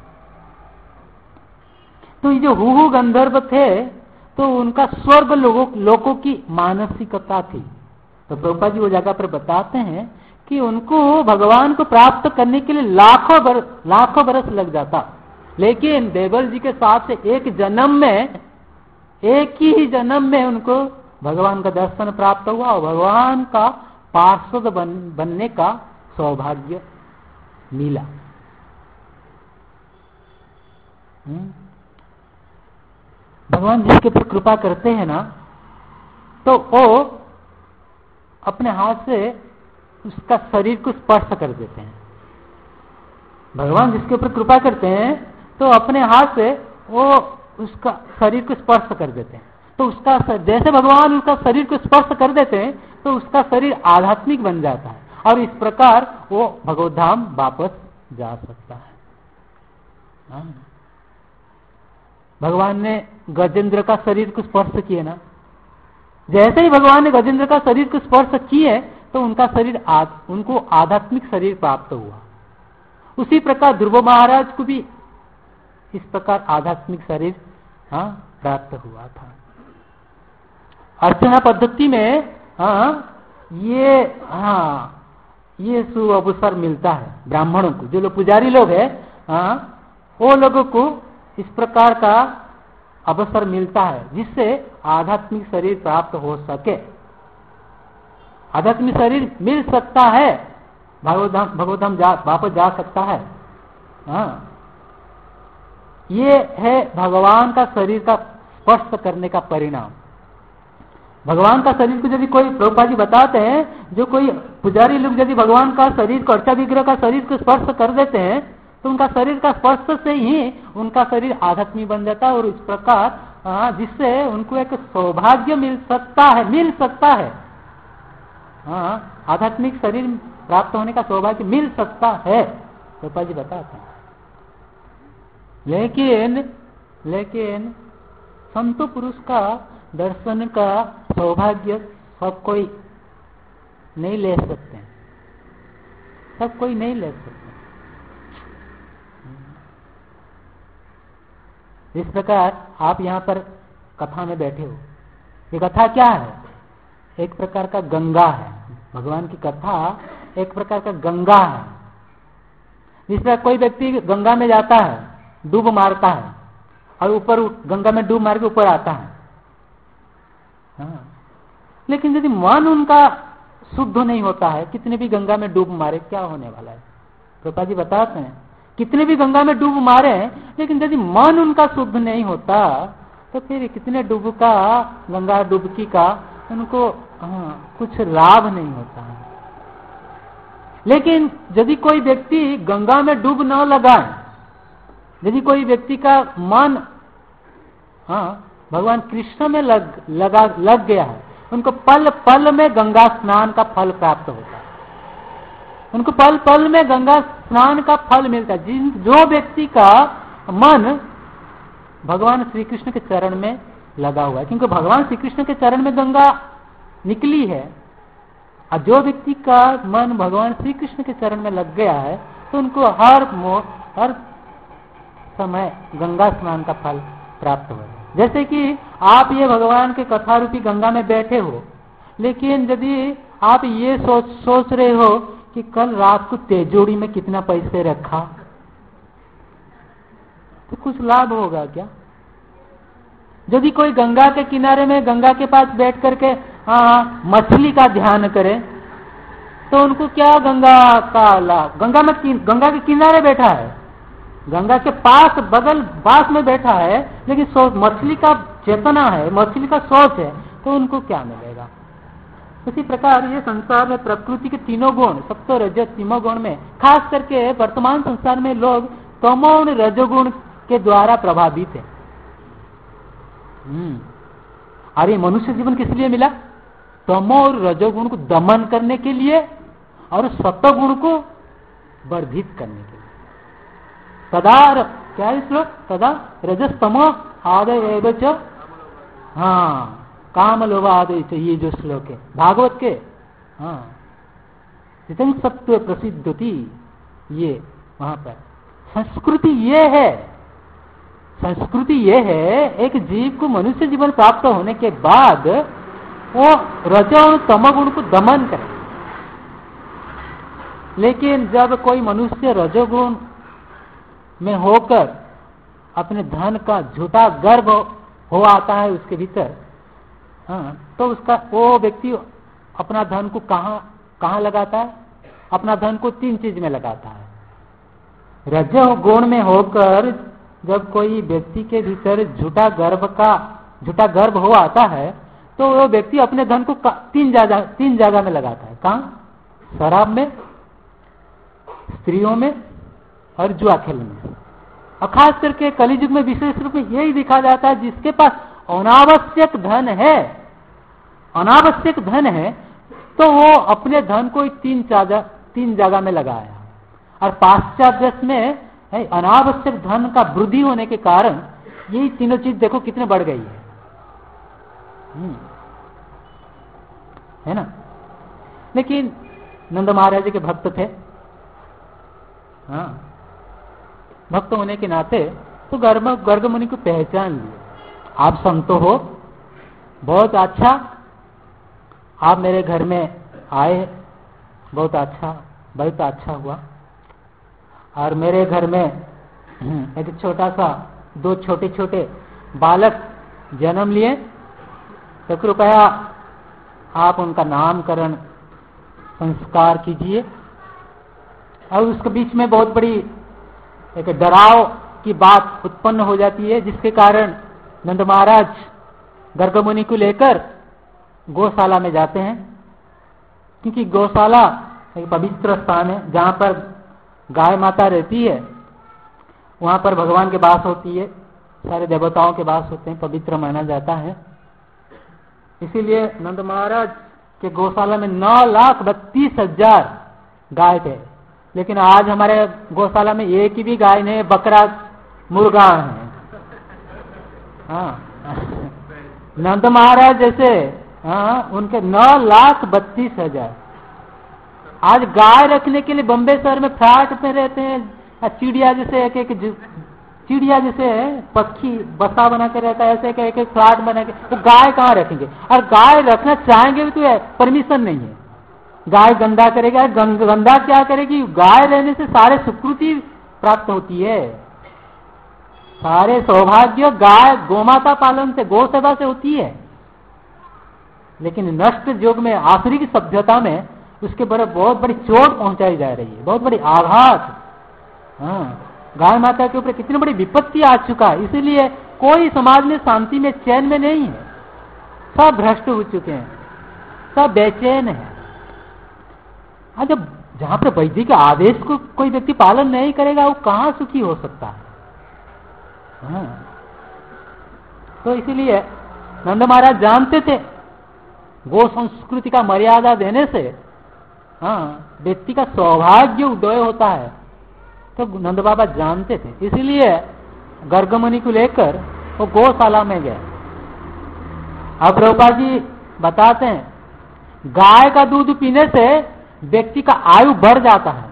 तो ये जो हुहु गंधर्व थे तो उनका स्वर्ग लोगों की मानसिकता थी। तो प्रभुपाद जी वो जगह पर बताते हैं कि उनको भगवान को प्राप्त करने के लिए लाखों बरस लग जाता, लेकिन देवल जी के साथ से एक ही जन्म में उनको भगवान का दर्शन प्राप्त हुआ और भगवान का पार्षद बनने का सौभाग्य मिला। भगवान जिसके ऊपर कृपा करते हैं ना, तो वो अपने हाथ से उसका शरीर को स्पर्श कर देते हैं। भगवान जिसके ऊपर कृपा करते हैं तो अपने हाथ से वो उसका शरीर को स्पर्श कर देते हैं। तो उसका जैसे भगवान उसका शरीर को स्पर्श कर देते हैं तो उसका शरीर आध्यात्मिक बन जाता है और इस प्रकार वो भगवत धाम वापस जा सकता है। भगवान ने गजेंद्र का शरीर को स्पर्श किए ना, जैसे ही भगवान ने गजेंद्र का शरीर को स्पर्श किए तो उनका शरीर उनको आध्यात्मिक शरीर प्राप्त हुआ। उसी प्रकार ध्रुव महाराज को भी इस प्रकार आध्यात्मिक शरीर प्राप्त हुआ था। अर्चना पद्धति में ये शुभ अवसर मिलता है ब्राह्मणों को, जो लोग पुजारी लोग हैं, वो लोगों को इस प्रकार का अवसर मिलता है जिससे आध्यात्मिक शरीर प्राप्त हो सके। आध्यात्मिक शरीर मिल सकता है, भगवतधाम वापस जा सकता है। ये है भगवान का शरीर का स्पर्श करने का परिणाम। भगवान का शरीर को यदि कोई, प्रभुपाद जी बताते हैं, जो कोई पुजारी लोग यदि भगवान का शरीर को, अर्चा विग्रह का शरीर को स्पर्श कर देते हैं तो उनका शरीर का स्पर्श से ही उनका शरीर आध्यात्मिक बन जाता है और इस प्रकार जिससे उनको एक सौभाग्य मिल सकता है। आध्यात्मिक शरीर प्राप्त होने का सौभाग्य मिल सकता है, प्रभुपाद जी बताते हैं। लेकिन संत पुरुष का दर्शन का सौभाग्य सब कोई नहीं ले सकते, सब कोई नहीं ले सकते। इस प्रकार आप यहाँ पर कथा में बैठे हो, ये कथा क्या है? एक प्रकार का गंगा है। भगवान की कथा एक प्रकार का गंगा है। जिस तरह कोई व्यक्ति गंगा में जाता है, डूब मारता है और ऊपर गंगा में डूब मार के ऊपर आता है। हाँ। लेकिन यदि मन उनका शुद्ध नहीं होता है, कितने भी गंगा में डूब मारे, क्या होने वाला है? प्रभुपाद जी बताते हैं, कितने भी गंगा में डूब मारे, लेकिन यदि मन उनका शुद्ध नहीं होता तो फिर कितने डुबका गंगा डुबकी का उनको कुछ लाभ नहीं होता है। लेकिन यदि कोई व्यक्ति गंगा में डूब न लगाए, यदि कोई व्यक्ति का मन भगवान कृष्ण में लग गया है, उनको पल पल में गंगा स्नान का फल प्राप्त होता है। उनको पल पल में गंगा स्नान का फल मिलता है। जो व्यक्ति का मन भगवान श्री कृष्ण के चरण में लगा हुआ है, क्योंकि भगवान श्री कृष्ण के चरण में गंगा निकली है, और जो व्यक्ति का मन भगवान श्री कृष्ण के चरण में लग गया है तो उनको हर समय गंगा स्नान का फल प्राप्त हो। जैसे कि आप ये भगवान के कथा रूपी गंगा में बैठे हो, लेकिन यदि आप ये सोच रहे हो कि कल रात को तेजोड़ी में कितना पैसे रखा, तो कुछ लाभ होगा क्या? यदि कोई गंगा के किनारे में गंगा के पास बैठ करके मछली का ध्यान करे, तो उनको क्या गंगा का लाभ? गंगा के किनारे बैठा है, गंगा के पास पास में बैठा है, लेकिन मछली का चेतना है, मछली का सोच है, तो उनको क्या मिलेगा? इसी प्रकार ये संसार में प्रकृति के तीनों गुण, सत्व रजत तीनों गुण में, खास करके वर्तमान संसार में लोग तमो और रजोगुण के द्वारा प्रभावित है। अरे मनुष्य जीवन किस लिए मिला? तमो और रजोगुण को दमन करने के लिए और सत्व गुण को वर्धित करने के लिए। तदा क्या है श्लोक? तदा रजस्तमो आदय एवं च काम लोभ आदय च, ये जो श्लोक है भागवत के, जितनी सत्व प्रसिद्ध होती, ये वहां पर संस्कृति ये है। संस्कृति ये है, एक जीव को मनुष्य जीवन प्राप्त होने के बाद वो रज और तमोगुण को दमन करे। लेकिन जब कोई मनुष्य रजोगुण में होकर अपने धन का झूठा गर्व हो आता है उसके भीतर, तो उसका वो व्यक्ति अपना धन को कहाँ लगाता है? अपना धन को 3 चीज में लगाता है। रजोगुण में होकर जब कोई व्यक्ति के भीतर झूठा गर्व हो आता है, तो वो व्यक्ति अपने धन को 3 जगह में लगाता है। कहाँ? शराब में, स्त्रियों में और जुआ खेलने में। और खास करके कलियुग में विशेष रूप में यही दिखा जाता है, जिसके पास अनावश्यक धन है तो वो अपने धन को 3 जगह में लगाया। और पाश्चात्य देश में अनावश्यक धन का वृद्धि होने के कारण यही तीनों चीज देखो कितने बढ़ गई है ना। लेकिन नंद महाराज के भक्त थे, भक्त होने के नाते तो गर्ग मुनि को पहचान लिए। आप संतो हो, बहुत अच्छा, आप मेरे घर में आए, बहुत अच्छा हुआ। और मेरे घर में एक छोटा सा 2 छोटे बालक जन्म लिए, तो कृपया आप उनका नामकरण संस्कार कीजिए। और उसके बीच में बहुत बड़ी एक डराव की बात उत्पन्न हो जाती है, जिसके कारण नंद महाराज गर्ग मुनि को लेकर गौशाला में जाते हैं, क्योंकि गौशाला एक पवित्र स्थान है जहां पर गाय माता रहती है, वहां पर भगवान के वास होती है, सारे देवताओं के वास होते हैं, पवित्र माना जाता है। इसीलिए नंद महाराज के गौशाला में 9,32,000 गाय थे। लेकिन आज हमारे गौशाला में एक ही भी गाय नहीं, बकरा मुर्गा है। नंद महाराज जैसे उनके 9,32,000। आज गाय रखने के लिए बम्बे शहर में फ्लैट में रहते हैं, चिड़िया जैसे एक चिड़िया जैसे पक्षी बसा बना के रहता है, ऐसे एक फ्लैट बना के, वो गाय कहाँ रखेंगे? और गाय रखना चाहेंगे भी तो परमिशन नहीं है। गाय गंदा करेगा, गंदा क्या करेगी? गाय रहने से सारे सुकृति प्राप्त होती है, सारे सौभाग्य गाय गोमाता पालन से, गौ सेवा से होती है। लेकिन नष्ट युग में, आखिरी की सभ्यता में उसके बहुत बड़ी चोट पहुंचाई जा रही है, बहुत बड़ी आघात। हाँ, गाय माता के ऊपर कितनी बड़ी विपत्ति आ चुका है। इसीलिए कोई समाज में शांति में, चैन में नहीं है, सब भ्रष्ट हो चुके हैं, सब बेचैन है। जब जहां पर वैदिक आदेश को कोई व्यक्ति पालन नहीं करेगा, वो कहां सुखी हो सकता है? हाँ। तो इसीलिए नंद महाराज जानते थे गो संस्कृति का मर्यादा देने से व्यक्ति का सौभाग्य उदय होता है। तो नंद बाबा जानते थे, इसीलिए गर्गमुनि को लेकर वो गौशाला में गए। अब प्रभुपाद जी बताते हैं, गाय का दूध पीने से व्यक्ति का आयु बढ़ जाता है।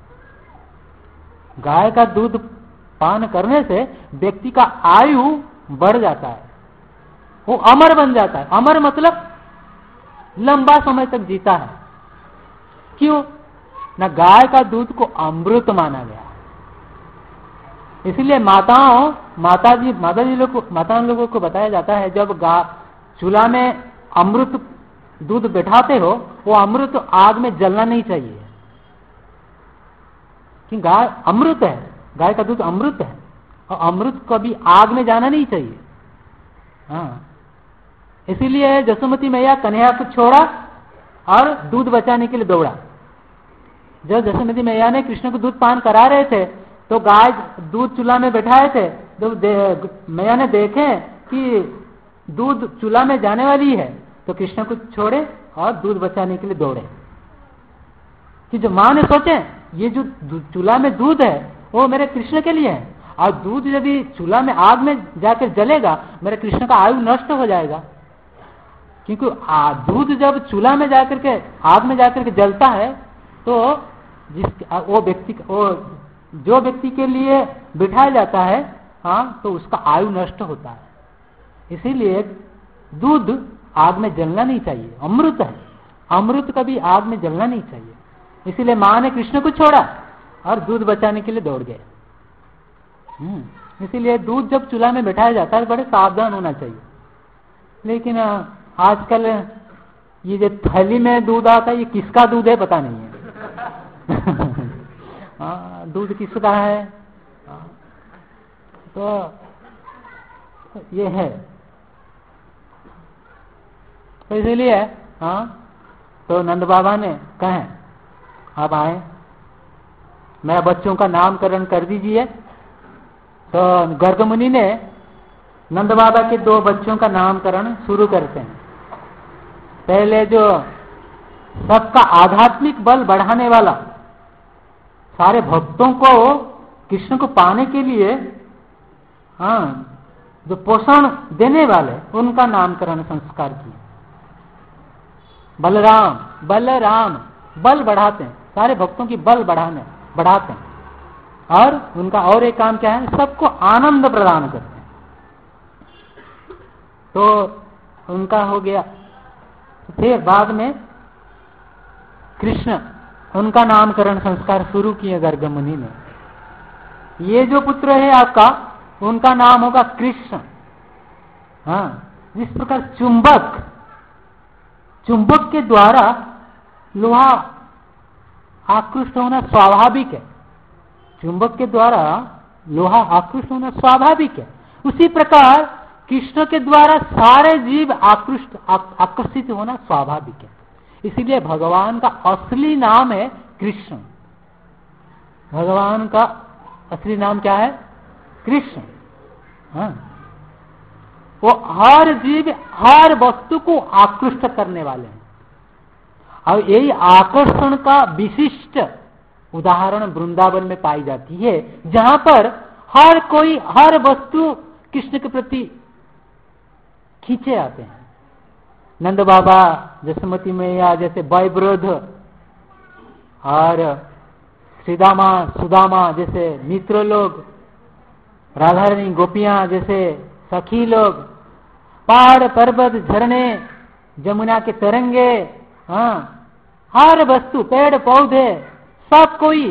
गाय का दूध पान करने से व्यक्ति का आयु बढ़ जाता है, वो अमर बन जाता है। अमर मतलब लंबा समय तक जीता है। क्यों? ना गाय का दूध को अमृत माना गया, इसलिए माता लोगों को बताया जाता है, जब चूल्हा में अमृत दूध बैठाते हो, वो अमृत आग में जलना नहीं चाहिए, कि गाय अमृत है, गाय का दूध अमृत है, और अमृत कभी आग में जाना नहीं चाहिए। हाँ, इसीलिए जसोमती मैया कन्हैया को छोड़ा और दूध बचाने के लिए दौड़ा। जब जसोमती मैया ने कृष्ण को दूध पान करा रहे थे, तो गाय दूध चूल्हा में बैठाए थे, तो मैया ने देखे कि दूध चूल्हा में जाने वाली है, तो कृष्ण को छोड़े और दूध बचाने के लिए दौड़े। कि जो माँ ने सोचे ये जो चूल्हा में दूध है वो मेरे कृष्ण के लिए है, और दूध यदि चूल्हा में आग में जाकर जलेगा, मेरे कृष्ण का आयु नष्ट हो जाएगा। क्योंकि दूध जब चूल्हा में जाकर के, आग में जाकर के जलता है, तो जो व्यक्ति के लिए बिठाया जाता है, तो उसका आयु नष्ट होता है। इसीलिए दूध आग में जलना नहीं चाहिए, अमृत है, अमृत कभी आग में जलना नहीं चाहिए। इसीलिए माँ ने कृष्ण को छोड़ा और दूध बचाने के लिए दौड़ गए। इसीलिए दूध जब चूल्हा में बैठाया जाता है, बड़े सावधान होना चाहिए। लेकिन आजकल ये जो थैली में दूध आता है, ये किसका दूध है पता नहीं है। दूध किसका है, तो ये है। तो इसीलिए तो नंद बाबा ने कहे, अब आए, मेरा बच्चों का नामकरण कर दीजिए। तो गर्ग मुनि ने नंद बाबा के 2 बच्चों का नामकरण शुरू करते हैं। पहले जो सबका आध्यात्मिक बल बढ़ाने वाला, सारे भक्तों को कृष्ण को पाने के लिए जो पोषण देने वाले, उनका नामकरण संस्कार किया। बलराम, बलराम बल बढ़ाते हैं, सारे भक्तों की बल बढ़ाते हैं। और उनका और एक काम क्या है, सबको आनंद प्रदान करते हैं। तो उनका हो गया। फिर बाद में कृष्ण, उनका नामकरण संस्कार शुरू किए गर्ग मुनि ने। ये जो पुत्र है आपका, उनका नाम होगा कृष्ण। जिस प्रकार चुंबक के द्वारा लोहा आकृष्ट होना स्वाभाविक है, चुंबक के द्वारा लोहा आकृष्ट होना स्वाभाविक है, उसी प्रकार कृष्ण के द्वारा सारे जीव आकर्षित होना स्वाभाविक है। इसीलिए भगवान का असली नाम है कृष्ण। भगवान का असली नाम क्या है? कृष्ण। वो हर जीव, हर वस्तु को आकृष्ट करने वाले हैं। और यही आकर्षण का विशिष्ट उदाहरण वृंदावन में पाई जाती है, जहां पर हर कोई, हर वस्तु कृष्ण के प्रति खींचे आते हैं। नंद बाबा, जसोमती मैया जैसे वयवृद्ध, और सुदामा जैसे मित्र लोग, राधा रानी गोपियां जैसे सखी लोग, पहाड़ पर्वत झरने, जमुना के तरंगे, हाँ, हर वस्तु, पेड़ पौधे, सब कोई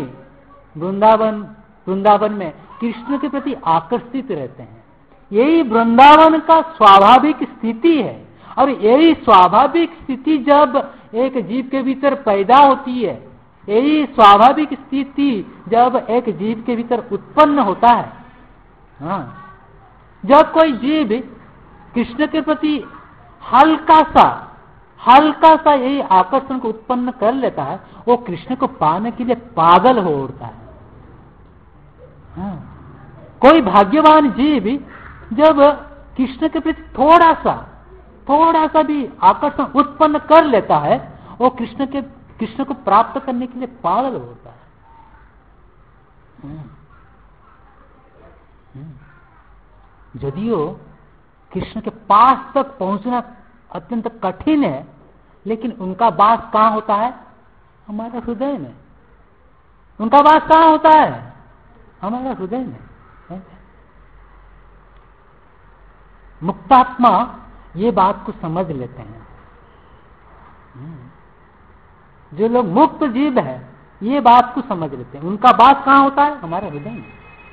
वृंदावन में कृष्ण के प्रति आकर्षित रहते हैं। यही वृंदावन का स्वाभाविक स्थिति है। और यही स्वाभाविक स्थिति जब एक जीव के भीतर पैदा होती है, यही स्वाभाविक स्थिति जब एक जीव के भीतर उत्पन्न होता है, हाँ, जब कोई जीव कृष्ण के प्रति हल्का सा यही आकर्षण को उत्पन्न कर लेता है, वो कृष्ण को पाने के लिए पागल हो उठता है। हाँ, कोई भाग्यवान जीव जब कृष्ण के प्रति थोड़ा सा भी आकर्षण उत्पन्न कर लेता है, वो कृष्ण को प्राप्त करने के लिए पागल होता है। यदियो कृष्ण के पास तक पहुंचना अत्यंत कठिन है, लेकिन उनका वास कहाँ होता है? हमारा हृदय में। उनका वास कहाँ होता है? हमारा हृदय में। मुक्तात्मा ये बात को समझ लेते हैं। जो लोग मुक्त जीव है ये बात को समझ लेते हैं। उनका वास कहाँ होता है? हमारे हृदय में।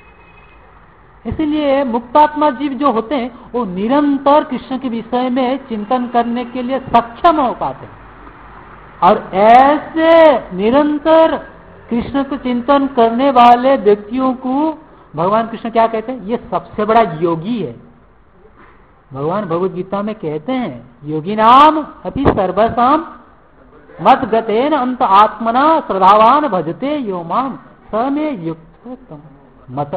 इसीलिए मुक्तात्मा जीव जो होते हैं वो निरंतर कृष्ण के विषय में चिंतन करने के लिए सक्षम हो पाते हैं। और ऐसे निरंतर कृष्ण को चिंतन करने वाले व्यक्तियों को भगवान कृष्ण क्या कहते हैं? ये सबसे बड़ा योगी है। भगवान भगवद गीता में कहते हैं, योगी नाम अपि सर्वसाम मत गतेन अंत आत्मना श्रद्धावान भजते यो माम स मे युक्त मत।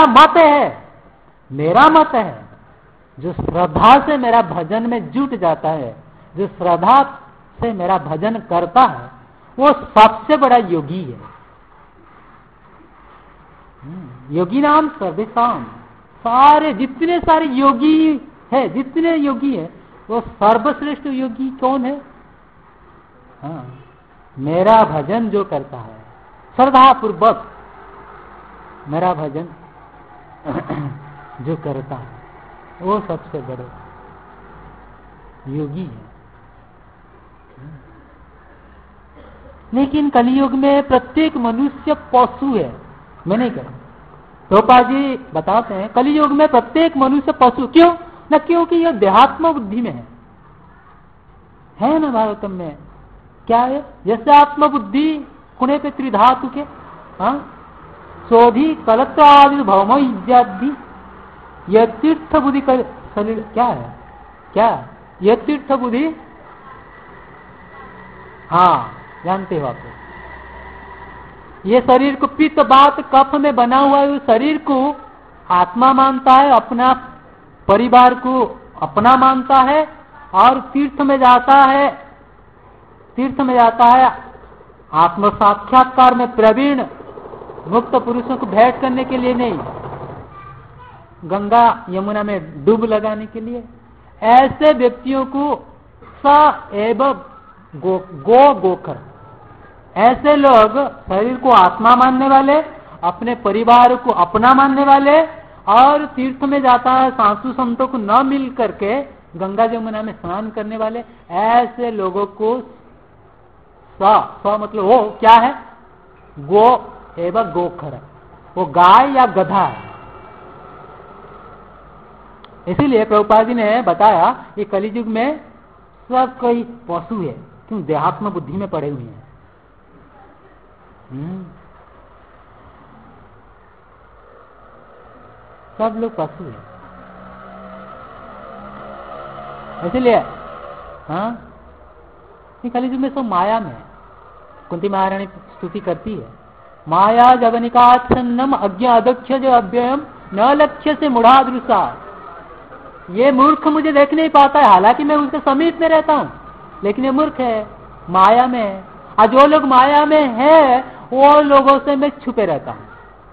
मेरा मत है जो श्रद्धा से मेरा भजन में जुट जाता है, जो श्रद्धा से मेरा भजन करता है, वो सबसे बड़ा योगी है। योगी नाम सर्वेसाम, सारे जितने सारे योगी है, जितने योगी है, वो सर्वश्रेष्ठ योगी कौन है? हाँ, मेरा भजन जो करता है, श्रद्धा पूर्वक मेरा भजन जो करता है, वो सबसे बड़े योगी है। लेकिन कलियुग में प्रत्येक मनुष्य पशु है। मैं नहीं कह, प्रभुपाद जी बताते हैं कलियुग में प्रत्येक मनुष्य पशु। क्यों? न क्योंकि यह देहात्म बुद्धि में है ना। भागवतम में क्या है? जैसे आत्मबुद्धि कुणे पे त्रिधातु के, हाँ, शोधी कलत्रादि भवम इत्यादि, यह तीर्थ बुद्धि क्या है? क्या यह तीर्थ बुद्धि? हाँ, जानते हो आप। ये शरीर को पित्त बात कफ में बना हुआ है, शरीर को आत्मा मानता है, अपना परिवार को अपना मानता है, और तीर्थ में जाता है आत्म साक्षात्कार में प्रवीण मुक्त पुरुषों को भेंट करने के लिए नहीं, गंगा यमुना में डूब लगाने के लिए। ऐसे व्यक्तियों को स एवं गोकर, ऐसे लोग शरीर को आत्मा मानने वाले, अपने परिवार को अपना मानने वाले, और तीर्थ में जाता है साधु संतों को न मिल करके गंगा जमुना में स्नान करने वाले, ऐसे लोगों को स मतलब वो क्या है? गो एवं गोखर, वो गाय या गधा है। इसीलिए प्रभुपाद जी ने बताया ये कलियुग में सब कोई पशु है। क्यों? देहात्म बुद्धि में पड़े हुए हैं। सब लोग पशु है। इसलिए हाँ, कलियुग में सब माया में। कुंती महारानी स्तुति करती है, माया जगनिकाच्छन्नम अज्ञा अदक्ष जो अव्ययम न लक्ष्य से मूढ़ादृशा। ये मूर्ख मुझे देख नहीं पाता है, हालांकि मैं उसके समीप में रहता हूँ, लेकिन ये मूर्ख है, माया में है। और जो लोग माया में है वो लोगों से मैं छुपे रहता हूँ।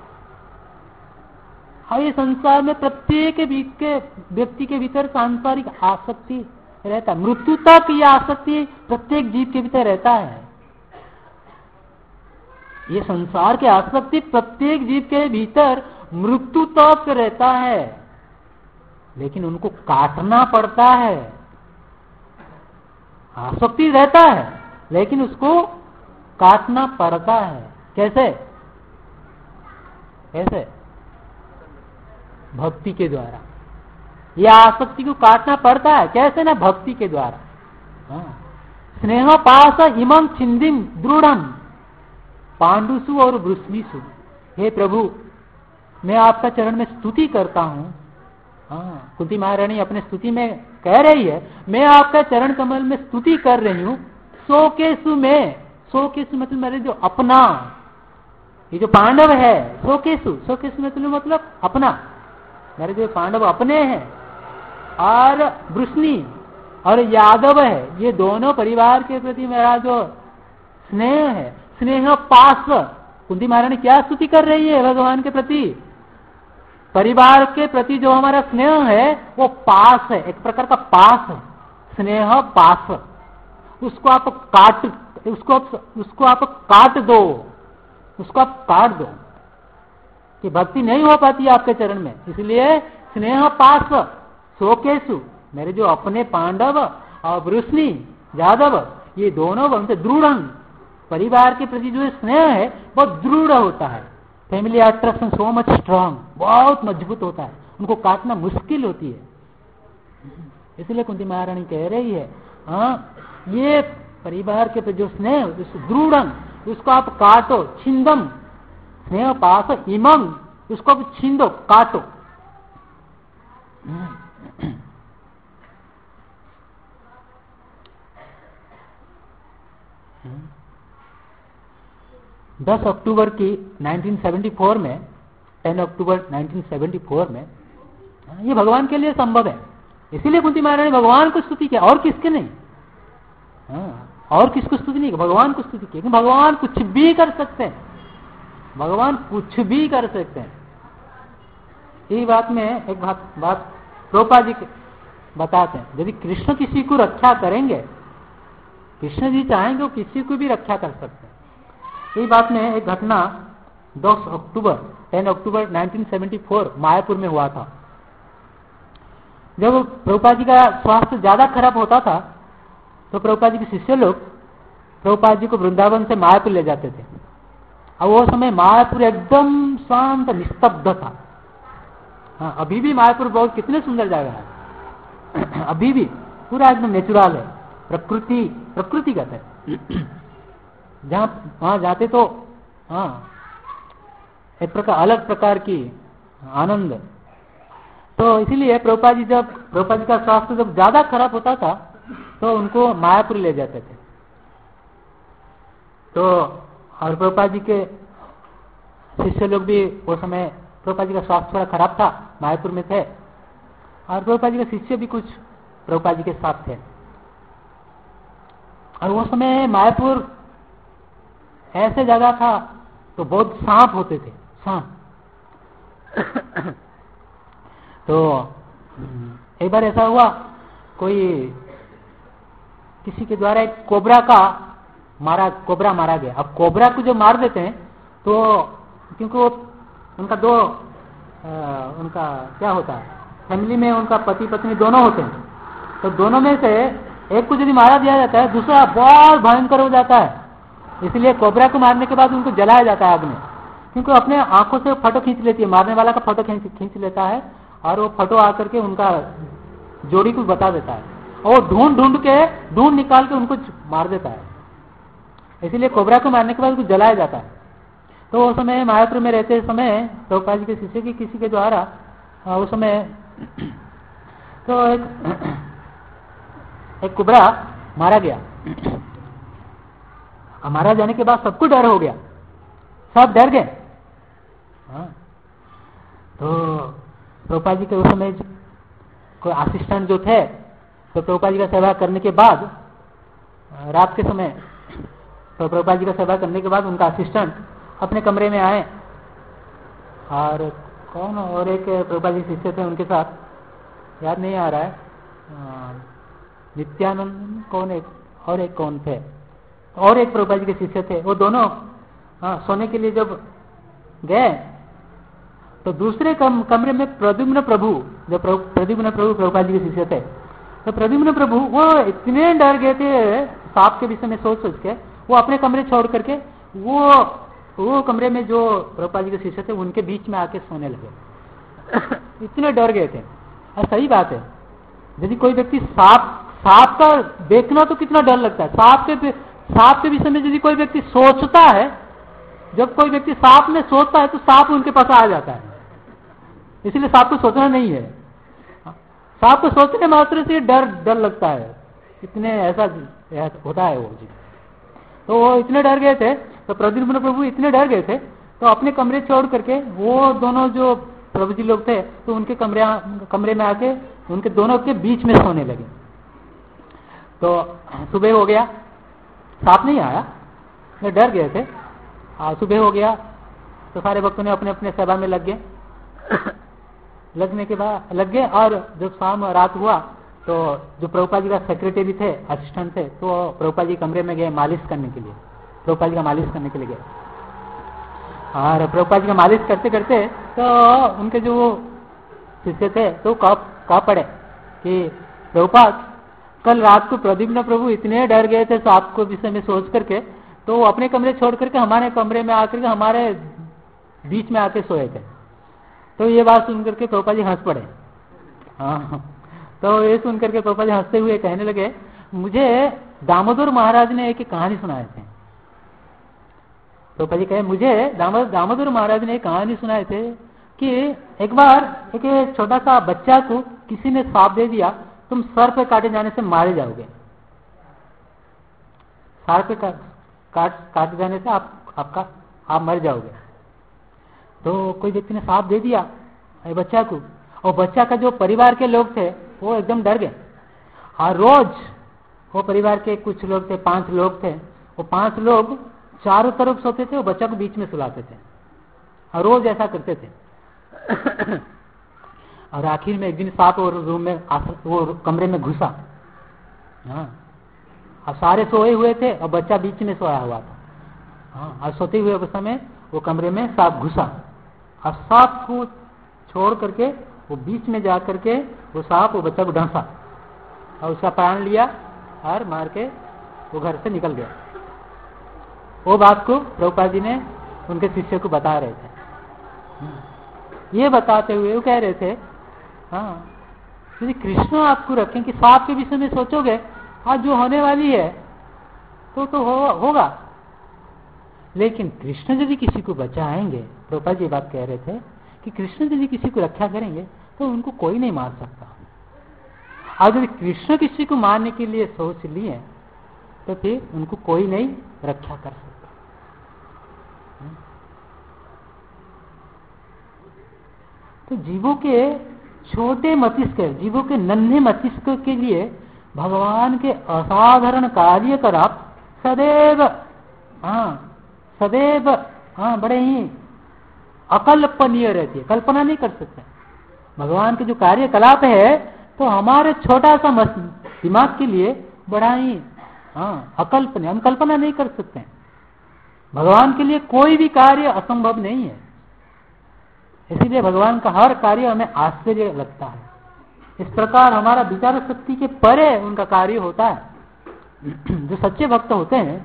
और ये संसार में प्रत्येक व्यक्ति के भीतर सांसारिक आसक्ति रहता है। मृत्यु तक ये आसक्ति प्रत्येक जीव के भीतर रहता है। ये संसार की आसक्ति प्रत्येक जीव के भीतर मृत्यु तक रहता है, लेकिन उनको काटना पड़ता है। आसक्ति रहता है लेकिन उसको काटना पड़ता है। कैसे? कैसे? भक्ति के द्वारा। यह आसक्ति को काटना पड़ता है। कैसे? ना भक्ति के द्वारा। स्नेह पास इमं छिंदिम दृढ़म पांडुसु और वृष्णिसु। हे प्रभु, मैं आपका चरण में स्तुति करता हूं। कुंती महारानी अपने स्तुति में कह रही है, मैं आपका चरण कमल में स्तुति कर रही हूं। सोकेसु में, सोकेसु मतलब मेरे जो अपना, ये जो पांडव है, सोकेसु, सोकेसु मतलब अपना, मेरे जो पांडव अपने हैं, और वृष्णि और यादव है, ये दोनों परिवार के प्रति मेरा जो स्नेह है, स्नेह पास। कुंती महारानी क्या स्तुति कर रही है भगवान के प्रति? परिवार के प्रति जो हमारा स्नेह है वो पास है, एक प्रकार का पास है, स्नेह पास। उसको आप काट, उसको आप काट दो, उसको आप काट दो कि भक्ति नहीं हो पाती आपके चरण में। इसलिए स्नेह पास शोकेशु, मेरे जो अपने पांडव और वृष्णि यादव, ये दोनों हमसे दृढ़, परिवार के प्रति जो स्नेह है बहुत दृढ़ होता है। Family attraction so much strong, बहुत मजबूत होता है, उनको काटना मुश्किल होती है। इसलिए कुंती महारानी कह रही है, ये परिवार के प्रति जो स्नेह दृढ़, उसको आप काटो, छिंदम, स्नेह पास इमं, उसको आप छीन दो, काटो। 10 अक्टूबर की 1974 में, 10 अक्टूबर 1974 में, ये भगवान के लिए संभव है। इसीलिए कुंती महारानी भगवान को स्तुति किया, और किसके नहीं। और किसको स्तुति नहीं, भगवान को स्तुति किया। भगवान कुछ भी कर सकते हैं, भगवान कुछ भी कर सकते हैं। यही बात में एक बात प्रभुपाद जी बताते हैं, यदि कृष्ण किसी को रक्षा करेंगे, कृष्ण जी चाहेंगे वो किसी को भी रक्षा कर सकते हैं। यही बात में एक घटना 10 अक्टूबर 1974 मायापुर में हुआ था। जब प्रभुपाद जी का स्वास्थ्य ज्यादा खराब होता था तो प्रभुपाद जी के शिष्य लोग प्रभुपाद जी को वृंदावन से मायापुर ले जाते थे। और वो समय मायापुर एकदम शांत निस्तब्ध था। अभी भी मायापुर बहुत कितने सुंदर जगह है, अभी भी पूरा एकदम नेचुरल है, प्रकृति कहते हैं। जहाँ वहां जाते तो एक प्रकार अलग प्रकार की आनंद। तो इसीलिए प्रभुपाद जी का स्वास्थ्य जब ज्यादा खराब होता था तो उनको मायापुर ले जाते थे। तो और प्रभुपाद जी के शिष्य लोग भी वो समय, प्रभुपाद जी का स्वास्थ्य थोड़ा खराब था, मायापुर में थे, और प्रभुपाद जी के शिष्य भी कुछ प्रभुपाद जी के साथ थे। और वो समय मायापुर ऐसे जगह था तो बहुत सांप होते थे, सांप। तो एक बार ऐसा हुआ, कोई किसी के द्वारा एक कोबरा मारा गया। अब कोबरा को जो मार देते हैं तो क्योंकि वो उनका क्या होता है, फैमिली में उनका पति पत्नी दोनों होते हैं, तो दोनों में से एक को यदि मारा दिया जाता है, दूसरा बहुत भयंकर हो जाता है। इसलिए कोबरा को मारने के बाद उनको जलाया जाता है आग में, क्योंकि अपने आंखों से फोटो खींच लेती है, मारने वाला का फोटो खींच लेता है, और वो फोटो आकर के उनका जोड़ी को बता देता है, और ढूंढ निकाल के उनको मार देता है। इसलिए कोबरा को मारने के बाद उनको जलाया जाता है। तो उस समय मायापुर में रहते समय प्रभुपाद जी के शिष्य की किसी के द्वारा उस समय तो एक कोबरा मारा गया। मारा जाने के बाद सबको डर हो गया, सब डर गए। तो प्रभुपाद जी के उस समय कोई असिस्टेंट जो थे, तो प्रभुपाद जी का सेवा करने के बाद रात के समय, तो प्रभुपाद जी का सेवा करने के बाद उनका असिस्टेंट अपने कमरे में आए, और कौन और एक प्रभुपाद जी शिष्य थे उनके साथ, याद नहीं आ रहा है, नित्यानंद कौन एक और एक कौन थे, और एक प्रभुपाद जी के शिष्य थे। वो दोनों सोने के लिए जब गए तो दूसरे कमरे में प्रद्युम्न प्रभु, जो प्रद्युम्न प्रभु प्रभुपाद जी के शिष्य थे, तो प्रद्युम्न प्रभु वो इतने डर गए थे सांप के विषय में सोच के, वो अपने कमरे छोड़ करके वो कमरे में जो प्रभुपाद जी के शिष्य थे उनके बीच में आके सोने लगे। इतने डर गए थे। और सही बात है, यदि कोई व्यक्ति सांप का देखना तो कितना डर लगता है। सांप के विषय में यदि कोई व्यक्ति सोचता है, जब कोई व्यक्ति सांप में सोचता है तो सांप उनके पास आ जाता है। इसलिए सांप को सोचना नहीं है, सांप को सोचने मात्र से डर लगता है। इतने ऐसा होता है वो जी। तो वो इतने डर गए थे, तो प्रद्युम्न प्रभु इतने डर गए थे, तो अपने कमरे छोड़ करके वो दोनों जो प्रभु जी लोग थे तो उनके कमरे में आके उनके दोनों के बीच में सोने लगे। तो सुबह हो गया, सांप नहीं आया, वे डर गए थे। सुबह हो गया तो सारे भक्तों ने अपने अपने सेवा में लग गए। लगने के बाद लग गए, और जब शाम रात हुआ तो जो प्रभुपाद जी का सेक्रेटरी थे, असिस्टेंट थे, तो प्रभुपाद जी कमरे में गए मालिश करने के लिए। प्रभुपाद जी का मालिश करने के लिए गए, और प्रभुपाद जी का मालिश करते करते तो उनके जो शिष्य थे तो कह पड़े कि प्रभुपाद, कल रात को प्रद्युम्न प्रभु इतने डर गए थे सांप को विषय में सोच करके, तो वो अपने कमरे छोड़ करके हमारे कमरे में आकर के हमारे बीच में आके सोए थे। तो ये बात सुन करके प्रभुपाद जी हंस पड़े। हाँ, तो ये सुन करके प्रभुपाद जी हंसते हुए कहने लगे, मुझे दामोदर महाराज ने एक कहानी सुनाए थे। प्रभुपाद जी कहे, मुझे दामोदर महाराज ने एक कहानी सुनाए थे कि एक बार एक छोटा सा बच्चा को किसी ने सांप दे दिया, तुम सर पे काटे जाने से मारे जाओगे। सर पे काट जाने से आप मर जाओगे। तो कोई व्यक्ति ने सांप दे दिया बच्चा को, और बच्चा का जो परिवार के लोग थे वो एकदम डर गए। और रोज वो परिवार के कुछ लोग थे, 5 लोग थे, वो 5 लोग चारों तरफ सोते थे, वो बच्चा को बीच में सुलाते थे, और रोज ऐसा करते थे। और आखिर में एक दिन सांप और रूम में वो कमरे में घुसा। हाँ, और सारे सोए हुए थे और बच्चा बीच में सोया हुआ था। हाँ, और सोते हुए अवस्था में वो कमरे में सांप घुसा, और सांप को छोड़ करके वो बीच में जा करके वो सांप वो बच्चा को डंसा और उसका प्राण लिया और मार के वो घर से निकल गया। वो बात को प्रभुपाद जी ने उनके शिष्य को बता रहे थे। ये बताते हुए वो कह रहे थे, हाँ, यदि कृष्ण आपको रखें कि सांप के विषय में सोचोगे, आज जो होने वाली है तो होगा, लेकिन कृष्ण यदि किसी को बचाएंगे, प्रभुपाद जी बात कह रहे थे कि कृष्ण यदि किसी को रक्षा करेंगे तो उनको कोई नहीं मार सकता। और यदि कृष्ण किसी को मारने के लिए सोच लिए तो फिर उनको कोई नहीं रक्षा कर सकता। तो जीवों के छोटे मस्तिष्क, जीवों के नन्हे मस्तिष्क के लिए भगवान के असाधारण कार्य कर सदैव बड़े ही अकल्पनीय रहती है, कल्पना नहीं कर सकते। भगवान के जो कार्यकलाप है तो हमारे छोटा सा दिमाग के लिए बड़ा ही अकल्पनीय, हम कल्पना नहीं कर सकते। भगवान के लिए कोई भी कार्य असंभव नहीं है, इसीलिए भगवान का हर कार्य हमें आश्चर्य लगता है। इस प्रकार हमारा विचार शक्ति के परे उनका कार्य होता है। जो सच्चे भक्त होते हैं,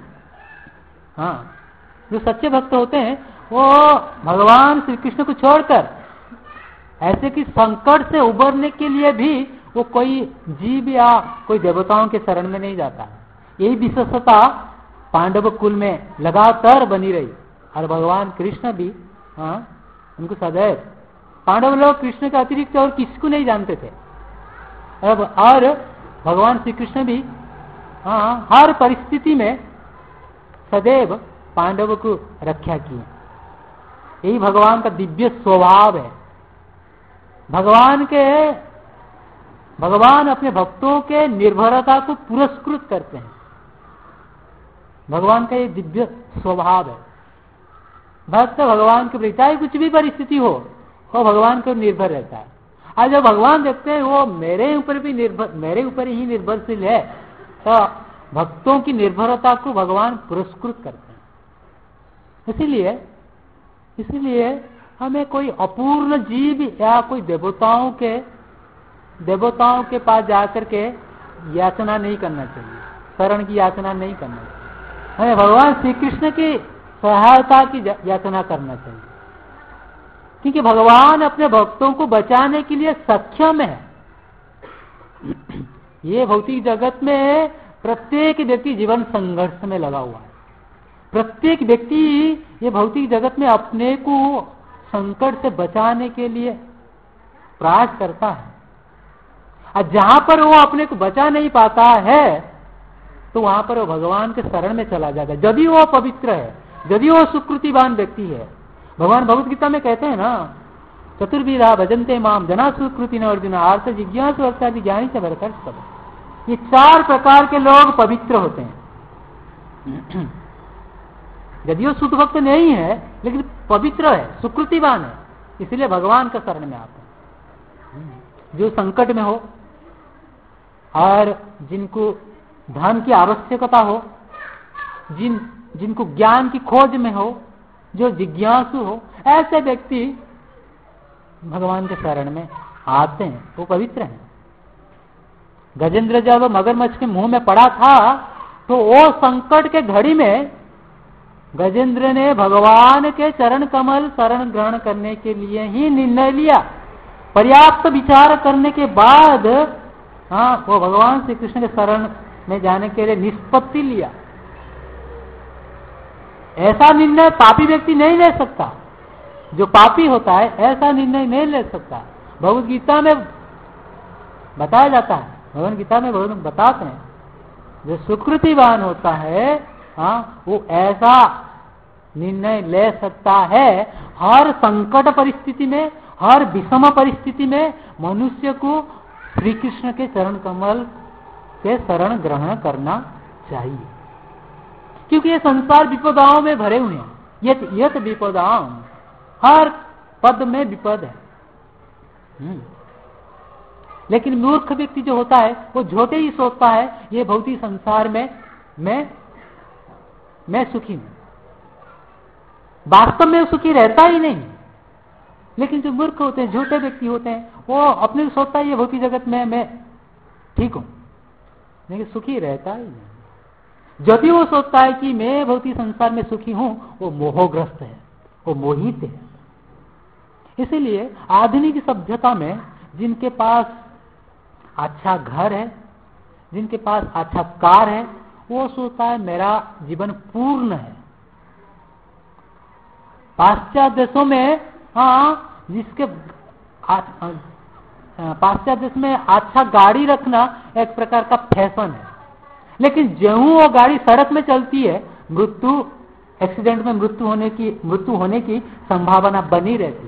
जो सच्चे भक्त होते हैं वो भगवान श्री कृष्ण को छोड़कर ऐसे कि संकट से उबरने के लिए भी वो कोई जीव या कोई देवताओं के शरण में नहीं जाता। यही विशेषता पांडव कुल में लगातार बनी रही, और भगवान कृष्ण भी उनको सदैव, पांडव लोग कृष्ण के अतिरिक्त और किसी को नहीं जानते थे। और भगवान श्री कृष्ण भी हर परिस्थिति में सदैव पांडव को रक्षा की। यही भगवान का दिव्य स्वभाव है। भगवान अपने भक्तों के निर्भरता को पुरस्कृत करते हैं। भगवान का ये दिव्य स्वभाव है। भक्त भगवान के प्रति चाहे कुछ भी परिस्थिति हो, वो भगवान पर निर्भर रहता है। आज जब भगवान देखते हैं वो मेरे ऊपर ही निर्भरशील है, तो भक्तों की निर्भरता को भगवान पुरस्कृत करते हैं। इसीलिए हमें कोई अपूर्ण जीव या कोई देवताओं के पास जाकर के याचना नहीं करना चाहिए, शरण की याचना नहीं करना चाहिए। हमें भगवान श्री कृष्ण की सहायता की याचना करना चाहिए, क्योंकि भगवान अपने भक्तों को बचाने के लिए सक्षम है। ये भौतिक जगत में प्रत्येक व्यक्ति जीवन संघर्ष में लगा हुआ है। प्रत्येक व्यक्ति ये भौतिक जगत में अपने को संकट से बचाने के लिए प्रयास करता है, और जहां पर वो अपने को बचा नहीं पाता है तो वहां पर वो भगवान के शरण में चला जाता है। यदि वो पवित्र है, यदि वो सुकृतिवान व्यक्ति है। भगवान भगवत गीता में कहते हैं ना, चतुर्विधा भजन्ते माम जना सुकृति न अर्जुन आर्थ जिज्ञासु अर्थादि ज्ञानी से भरकर सब। ये 4 प्रकार के लोग पवित्र होते हैं। यदि वो शुद्ध भक्त नहीं है लेकिन पवित्र है, सुकृतिवान है, इसलिए भगवान का शरण में आते हैं। जो संकट में हो और जिनको धन की आवश्यकता हो, जिनको ज्ञान की खोज में हो, जो जिज्ञासु हो, ऐसे व्यक्ति भगवान के शरण में आते हैं, वो पवित्र हैं। गजेंद्र जब मगरमच्छ के मुंह में पड़ा था तो वो संकट के घड़ी में गजेंद्र ने भगवान के चरण कमल शरण ग्रहण करने के लिए ही निर्णय लिया। पर्याप्त विचार करने के बाद वो भगवान श्री कृष्ण के शरण में जाने के लिए निष्पत्ति लिया। ऐसा निर्णय पापी व्यक्ति नहीं ले सकता। जो पापी होता है ऐसा निर्णय नहीं ले सकता। भगवद गीता में बताया जाता है, भगवद गीता में भगवान बताते हैं, जो सुकृतिवान होता है वो ऐसा निर्णय ले सकता है। हर संकट परिस्थिति में, हर विषम परिस्थिति में मनुष्य को श्री कृष्ण के चरण कमल के शरण ग्रहण करना चाहिए, क्योंकि ये संसार विपदाओं में भरे हुए हैं। यत विपदाओं, हर पद में विपद है। लेकिन मूर्ख व्यक्ति जो होता है वो झूठे ही सोचता है ये भौतिक संसार में मैं सुखी हूं, वास्तव में सुखी रहता ही नहीं। लेकिन जो मूर्ख होते हैं, झूठे व्यक्ति होते हैं, वो अपने सोचता है ये भौतिक जगत में मैं ठीक हूं, लेकिन सुखी रहता ही नहीं। जब भी वो सोचता है कि मैं भौतिक संसार में सुखी हूं, वो मोहग्रस्त है, वो मोहित है। इसीलिए आधुनिक सभ्यता में जिनके पास अच्छा घर है, जिनके पास अच्छा कार है, वो सोचता है मेरा जीवन पूर्ण है। पाश्चात्य देशों में जिसके पाश्चात्य देश में अच्छा गाड़ी रखना एक प्रकार का फैशन है, लेकिन जो वो गाड़ी सड़क में चलती है, एक्सीडेंट में मृत्यु होने की संभावना बनी रहती है।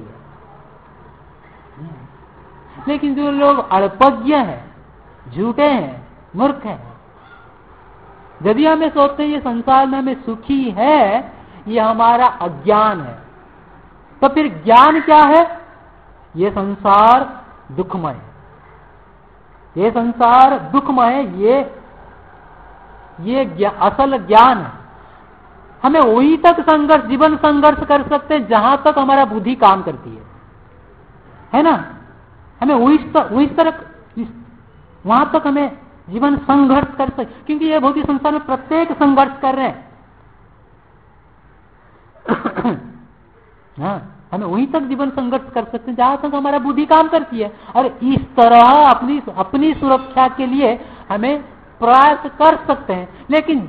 लेकिन जो लोग अल्पज्ञ हैं, झूठे हैं, मूर्ख हैं, यदि हमें सोचते हैं ये संसार में हमें सुखी है, ये हमारा अज्ञान है। तो फिर ज्ञान क्या है? ये संसार दुखमय है, ये संसार दुखमय है, ये असल ज्ञान है। हमें वहीं तक जीवन संघर्ष कर सकते हैं जहां तक हमारा बुद्धि काम करती है ना। हमें वहीं तरह वहां तक हमें जीवन संघर्ष कर सकते, क्योंकि ये भौतिक संसार में प्रत्येक संघर्ष कर रहे हैं। हमें वहीं तक जीवन संघर्ष कर सकते हैं जहां तक हमारा बुद्धि काम करती है। और इस तरह अपनी सुरक्षा के लिए हमें प्रयास कर सकते हैं। लेकिन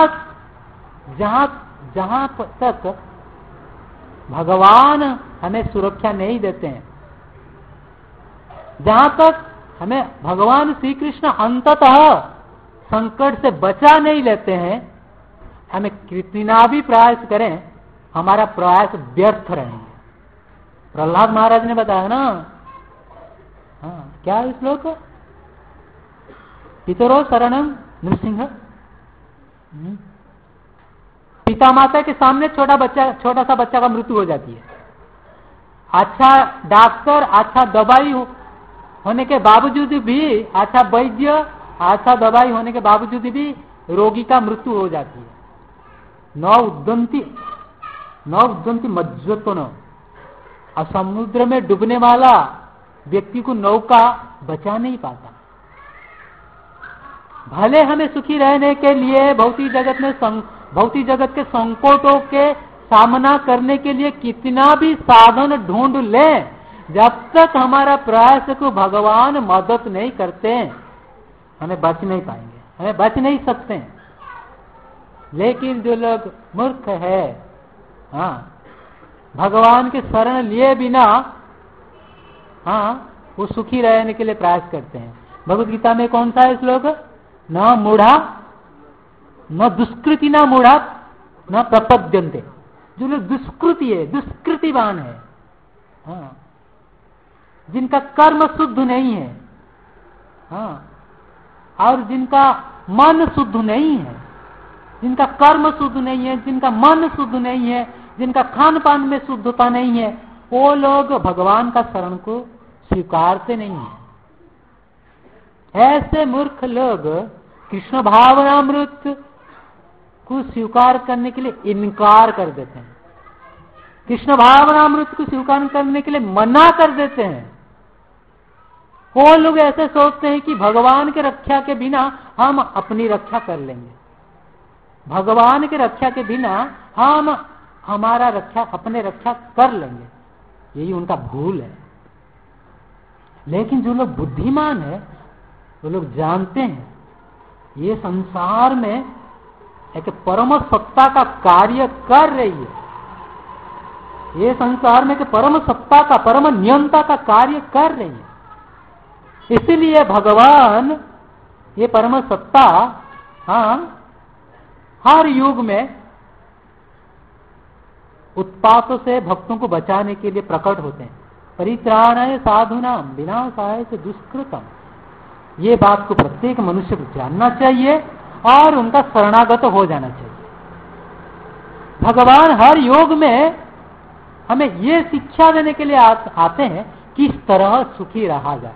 जहां तक भगवान हमें सुरक्षा नहीं देते हैं, जहां तक हमें भगवान श्री कृष्ण अंततः संकट से बचा नहीं लेते हैं, हमें कितना भी प्रयास करें, हमारा प्रयास व्यर्थ रहेंगे। प्रहलाद महाराज ने बताया ना, क्या श्लोक? पितरो शरणम नृसिंह। पिता माता के सामने छोटा सा बच्चा का मृत्यु हो जाती है। अच्छा डॉक्टर, अच्छा दवाई होने के बावजूद भी, अच्छा वैद्य, अच्छा दवाई होने के बावजूद भी रोगी का मृत्यु हो जाती है। न उद्दंती मज्जतो न, और समुद्र में डूबने वाला व्यक्ति को नौका बचा नहीं पाता। भले हमें सुखी रहने के लिए भौतिक जगत के संकटों के सामना करने के लिए कितना भी साधन ढूंढ लें, जब तक हमारा प्रयास को भगवान मदद नहीं करते हमें बच नहीं पाएंगे, हमें बच नहीं सकते। लेकिन जो लोग मूर्ख है, हाँ, भगवान के शरण लिए बिना, हाँ, वो सुखी रहने के लिए प्रयास करते हैं। भगवत गीता में कौन सा है श्लोक? न मूढ़ा न दुष्कृति न मूढ़ा न प्रपद्यन्ते। जो लोग दुष्कृति है, दुष्कृतिवान है, हाँ, जिनका कर्म शुद्ध नहीं है, हाँ, और जिनका मन शुद्ध नहीं है, जिनका कर्म शुद्ध नहीं है, जिनका मन शुद्ध नहीं है, जिनका खान पान में शुद्धता नहीं है, वो लोग भगवान का शरण को स्वीकारते नहीं है। ऐसे मूर्ख लोग कृष्ण भावनामृत को स्वीकार करने के लिए इनकार कर देते हैं, कृष्ण भावनामृत को स्वीकार करने के लिए मना कर देते हैं। वो लोग ऐसे सोचते हैं कि भगवान के रक्षा के बिना हम अपनी रक्षा कर लेंगे, भगवान के रक्षा के बिना हम अपने रक्षा कर लेंगे। यही उनका भूल है। लेकिन जो लोग बुद्धिमान है वो लोग जानते हैं ये संसार में एक परम सत्ता का कार्य कर रही है, ये संसार में एक परम सत्ता का, परम नियंता का कार्य कर रही है। इसलिए भगवान, ये परम सत्ता, हाँ, हर युग में उत्पातों से भक्तों को बचाने के लिए प्रकट होते हैं। परित्राणाय साधूनां विनाशाय च दुष्कृतम्। ये बात को प्रत्येक मनुष्य को जानना चाहिए और उनका शरणागत हो जाना चाहिए। भगवान हर योग में हमें ये शिक्षा देने के लिए आते हैं किस तरह सुखी रहा जाए।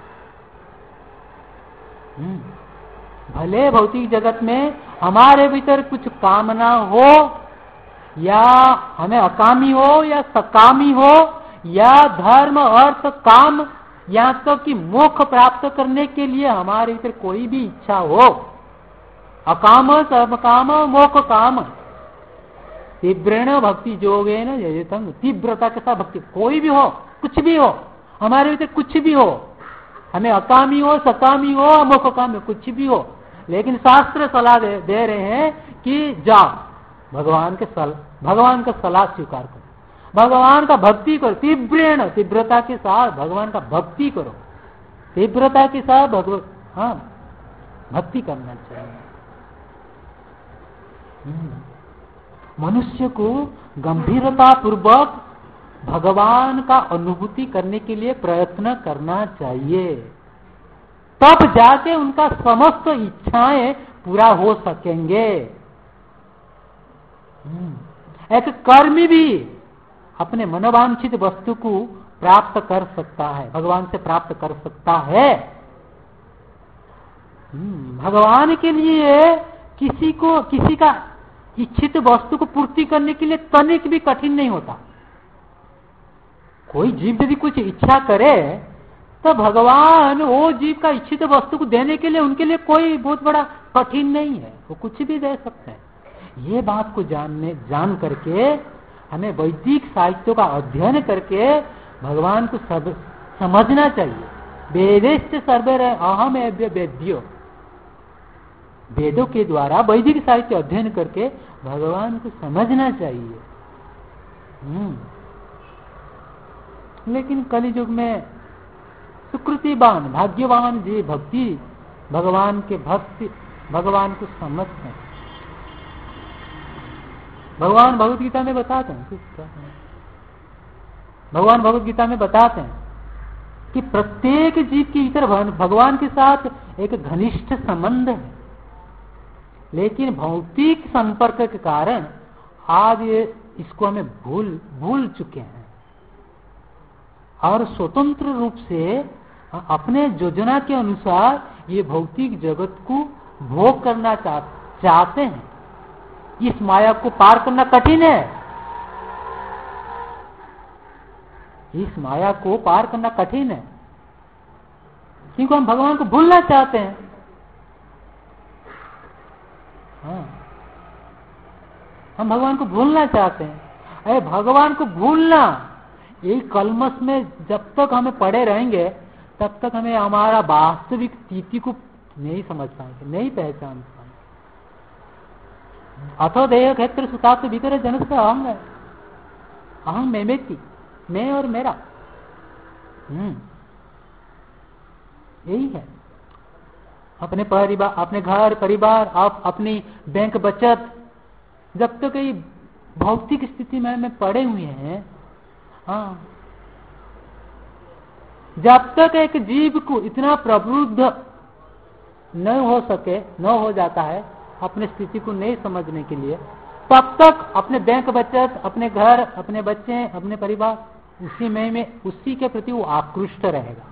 भले भौतिक जगत में हमारे भीतर कुछ कामना हो, या हमें अकामी हो या सकामी हो, या धर्म अर्थ काम, यहाँ तक कि मोक्ष प्राप्त करने के लिए हमारे भीतर कोई भी इच्छा हो, अकाम सब काम मोक्ष काम, तीव्रेण भक्ति जोगेन यजेतं, तीव्रता के साथ भक्ति, कोई भी हो, कुछ भी हो, हमारे भीतर कुछ भी हो, हमें अकामी हो, सकामी हो, अमोक्ष काम हो, कुछ भी हो, लेकिन शास्त्र सलाह दे रहे हैं कि जाओ भगवान का सलाह स्वीकार करो, भगवान का भक्ति करो, तीव्रेण, तीव्रता के साथ भगवान का भक्ति करो, तीव्रता के साथ भक्ति करना चाहिए। मनुष्य को गंभीरता पूर्वक भगवान का अनुभूति करने के लिए प्रयत्न करना चाहिए, तब जाके उनका समस्त इच्छाएं पूरा हो सकेंगे। एक कर्मी भी अपने मनोवांछित वस्तु को प्राप्त कर सकता है, भगवान से प्राप्त कर सकता है। भगवान के लिए किसी का इच्छित वस्तु को पूर्ति करने के लिए तनिक भी कठिन नहीं होता। कोई जीव यदि कुछ इच्छा करे तो भगवान वो जीव का इच्छित वस्तु को देने के लिए उनके लिए कोई बहुत बड़ा कठिन नहीं है, वो कुछ भी दे सकते हैं। ये बात को जान करके हमें वैदिक साहित्यों का अध्ययन करके भगवान को समझना चाहिए। वेदेश्च सर्वे अहम वेद्यो, वेदों के द्वारा वैदिक साहित्य अध्ययन करके भगवान को समझना चाहिए। लेकिन कलियुग में सुकृतिवान, भाग्यवान जी भक्ति भगवान को समझते हैं। भगवान भगवत गीता में बताते हैं, भगवान भगवत गीता में बताते हैं कि प्रत्येक जीव के भीतर भगवान के साथ एक घनिष्ठ संबंध है, लेकिन भौतिक संपर्क के कारण आज इसको हमें भूल चुके हैं और स्वतंत्र रूप से अपने योजना के अनुसार ये भौतिक जगत को भोग करना चाहते हैं। इस माया को पार करना कठिन है। इस माया को पार करना कठिन है, क्योंकि हम भगवान को भूलना चाहते हैं। हाँ, हम भगवान को भूलना चाहते हैं। अरे भगवान को भूलना, यही कलमश में जब तक हमें पड़े रहेंगे तब तक हमें हमारा वास्तविक स्थिति को नहीं समझ पाएंगे, नहीं पहचान पाएंगे। अथो देह क्षेत्र सुताप्त भीतर जनस अहम है, अहम मेमेति, मैं और मेरा। यही है। अपने परिवार, अपने घर परिवार, आप अपनी बैंक बचत, जब तक ये भौतिक स्थिति में पड़े हुए हैं, हाँ, जब तक एक जीव को इतना प्रबुद्ध न हो जाता है अपने स्थिति को नहीं समझने के लिए, तब तक अपने बैंक बचत, अपने घर, अपने बच्चे, अपने परिवार, उसी में उसी के प्रति वो आकृष्ट रहेगा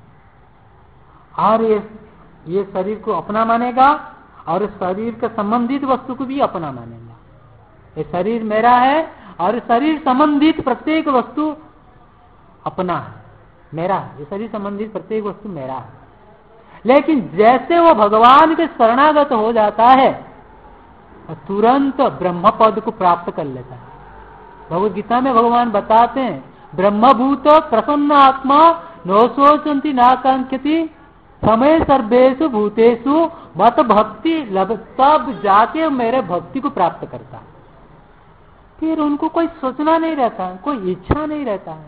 और ये शरीर को अपना मानेगा और शरीर के संबंधित वस्तु को भी अपना मानेगा। ये शरीर मेरा है और शरीर संबंधित प्रत्येक वस्तु अपना है, मेरा है। ये शरीर संबंधित प्रत्येक वस्तु मेरा है। लेकिन जैसे वो भगवान के शरणागत हो जाता है, तुरंत ब्रह्म पद को प्राप्त कर लेता है। भगवद गीता में भगवान बताते हैं, ब्रह्मभूत प्रसन्न आत्मा नो शोचंती नाकांक्षति समय सर्वेषु भूतेषु मत भक्ति लब, तब जाके मेरे भक्ति को प्राप्त करता है। फिर उनको कोई सोचना नहीं रहता है, कोई इच्छा नहीं रहता है।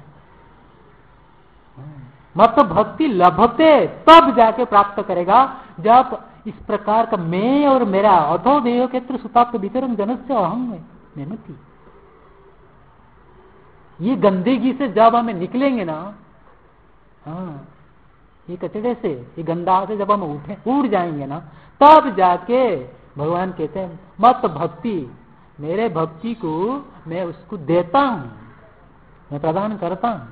मत भक्ति लभते, तब जाके प्राप्त करेगा जब इस प्रकार का मैं और मेरा अथो देह क्षेत्र सुताप्त भीतरम जनस्य अहम मेमति, ये गंदगी से जब हमें निकलेंगे ना, हाँ, ये कचड़े से, ये गंदा से जब हम उड़ जाएंगे ना, तब जाके भगवान कहते हैं मत भक्ति, मेरे भक्ति को मैं उसको देता हूं, मैं प्रदान करता हूं।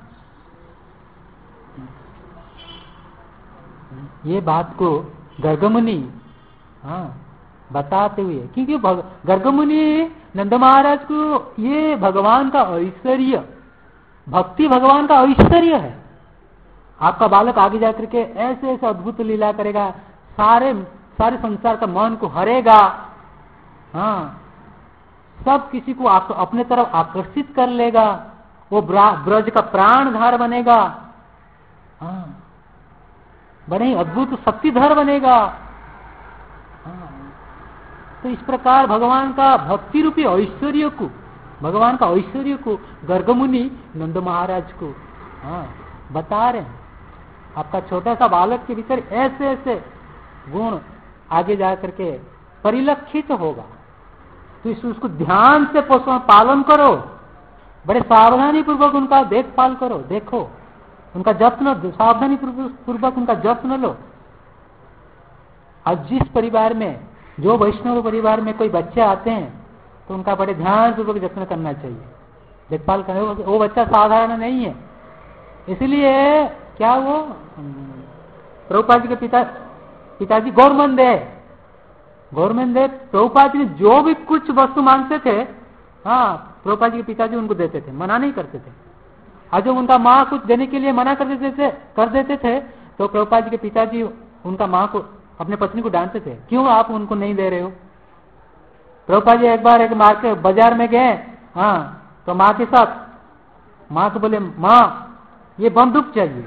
ये बात को गर्गमुनि, हाँ, बताते हुए, क्योंकि गर्गमुनि नंद महाराज को ये भगवान का ऐश्वर्य, भक्ति भगवान का ऐश्वर्य है। आपका बालक आगे जाकर के ऐसे ऐसे अद्भुत लीला करेगा, सारे संसार का मन को हरेगा, हाँ, सब किसी को अपने तरफ आकर्षित कर लेगा, वो ब्रज का प्राणधार बनेगा, हाँ, बड़े ही अद्भुत शक्तिधर बनेगा। हाँ, तो इस प्रकार भगवान का भक्ति रूपी ऐश्वर्य को, भगवान का ऐश्वर्य को गर्गमुनि नंद महाराज को, हाँ, बता रहे हैं। आपका छोटा सा बालक के भीतर ऐसे ऐसे गुण आगे जाकर के परिलक्षित होगा, तो उसको ध्यान से पालन करो, बड़े सावधानी पूर्वक उनका देखभाल करो, देखो उनका जत्न, सावधानी पूर्वक उनका जत्न लो। आज जिस परिवार में, जो वैष्णव परिवार में कोई बच्चे आते हैं तो उनका बड़े ध्यान पूर्वक जत्न करना चाहिए, देखभाल करना। वो बच्चा साधारण नहीं है, इसलिए क्या वो प्रभुपाद जी के पिताजी गौरमंद प्रभुपाद जी ने जो भी कुछ वस्तु मांगते थे, हाँ, प्रभुपाद जी के पिताजी उनको देते थे, मना नहीं करते थे। और जब उनका माँ कुछ देने के लिए मना कर देते थे तो प्रभुपाद जी के पिताजी उनका माँ को, अपने पत्नी को डांटते थे, क्यों आप उनको नहीं दे रहे हो। प्रभुपाद जी एक बार एक मार्केट बाजार में गए, हाँ, तो माँ के साथ, माँ को बोले, माँ ये बंदूक चाहिए।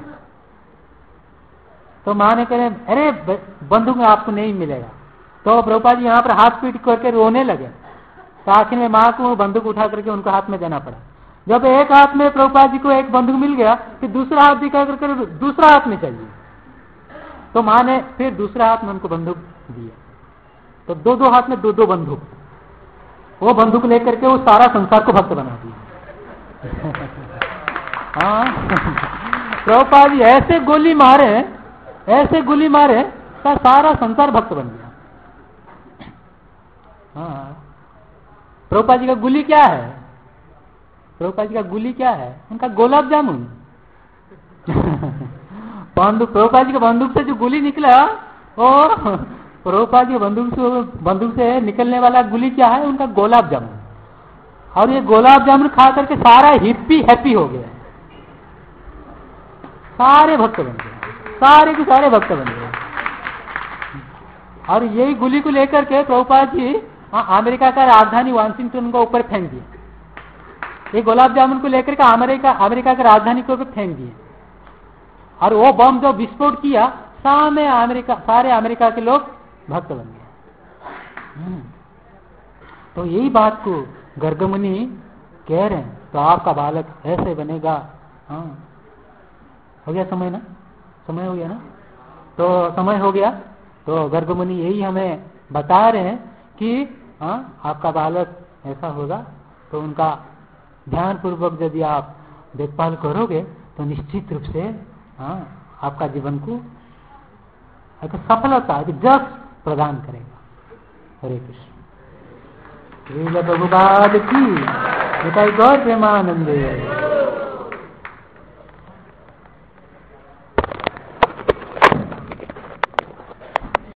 तो माँ ने कहे, अरे बंदूक आपको नहीं मिलेगा। तो प्रभुपाद जी यहाँ पर हाथ पीट करके रोने लगे, तो आखिर में माँ को बंदूक उठा करके उनको हाथ में देना पड़ा। जब एक हाथ में प्रभुपाद जी को एक बंदूक मिल गया, फिर दूसरा हाथ दिखा करके दूसरा हाथ में चाहिए, तो माँ ने फिर दूसरा हाथ में उनको बंदूक दिया। तो दो हाथ में दो बंदूक, वो बंदूक लेकर के वो सारा संसार को भक्त बना दिया। हाँ, प्रभुपाद जी ऐसे गोली मारे सारा संसार भक्त बन गया। हाँ, प्रभुपाद जी का गुली क्या है? प्रभुपाद जी का गुली क्या है? उनका गुलाब जामुन। प्रभुपाद जी के बंदूक से जो गुली निकला, और प्रभुपाद जी के बंदूक से निकलने वाला गुली क्या है? उनका गुलाब जामुन। और ये गुलाब जामुन खा करके सारा हिप्पी हैप्पी हो गया। सारे भक्त बन गए, सारे के सारे भक्त बन गए। और यही गुली को लेकर के प्रभुपाद जी अमेरिका का राजधानी वाशिंगटन को ऊपर फेंक दिए। ये गुलाब जामुन को लेकर के अमेरिका का राजधानी को ऊपर फेंक दिए। और वो बम जो विस्फोट किया, सारे अमेरिका के लोग भक्त बन गए। तो यही बात को गर्ग मुनि कह रहे हैं, तो आपका बालक ऐसे बनेगा। हाँ, हो गया समय ना, समय हो गया ना, तो समय हो गया। तो गर्ग मुनि यही हमें बता रहे हैं कि आपका बालक ऐसा होगा। तो उनका ध्यान पूर्वक यदि आप देखभाल करोगे तो निश्चित रूप से आपका जीवन को एक सफलता, एक जस प्रदान करेगा। हरे कृष्ण। श्रील प्रभुपाद की गौर प्रेमानंदे।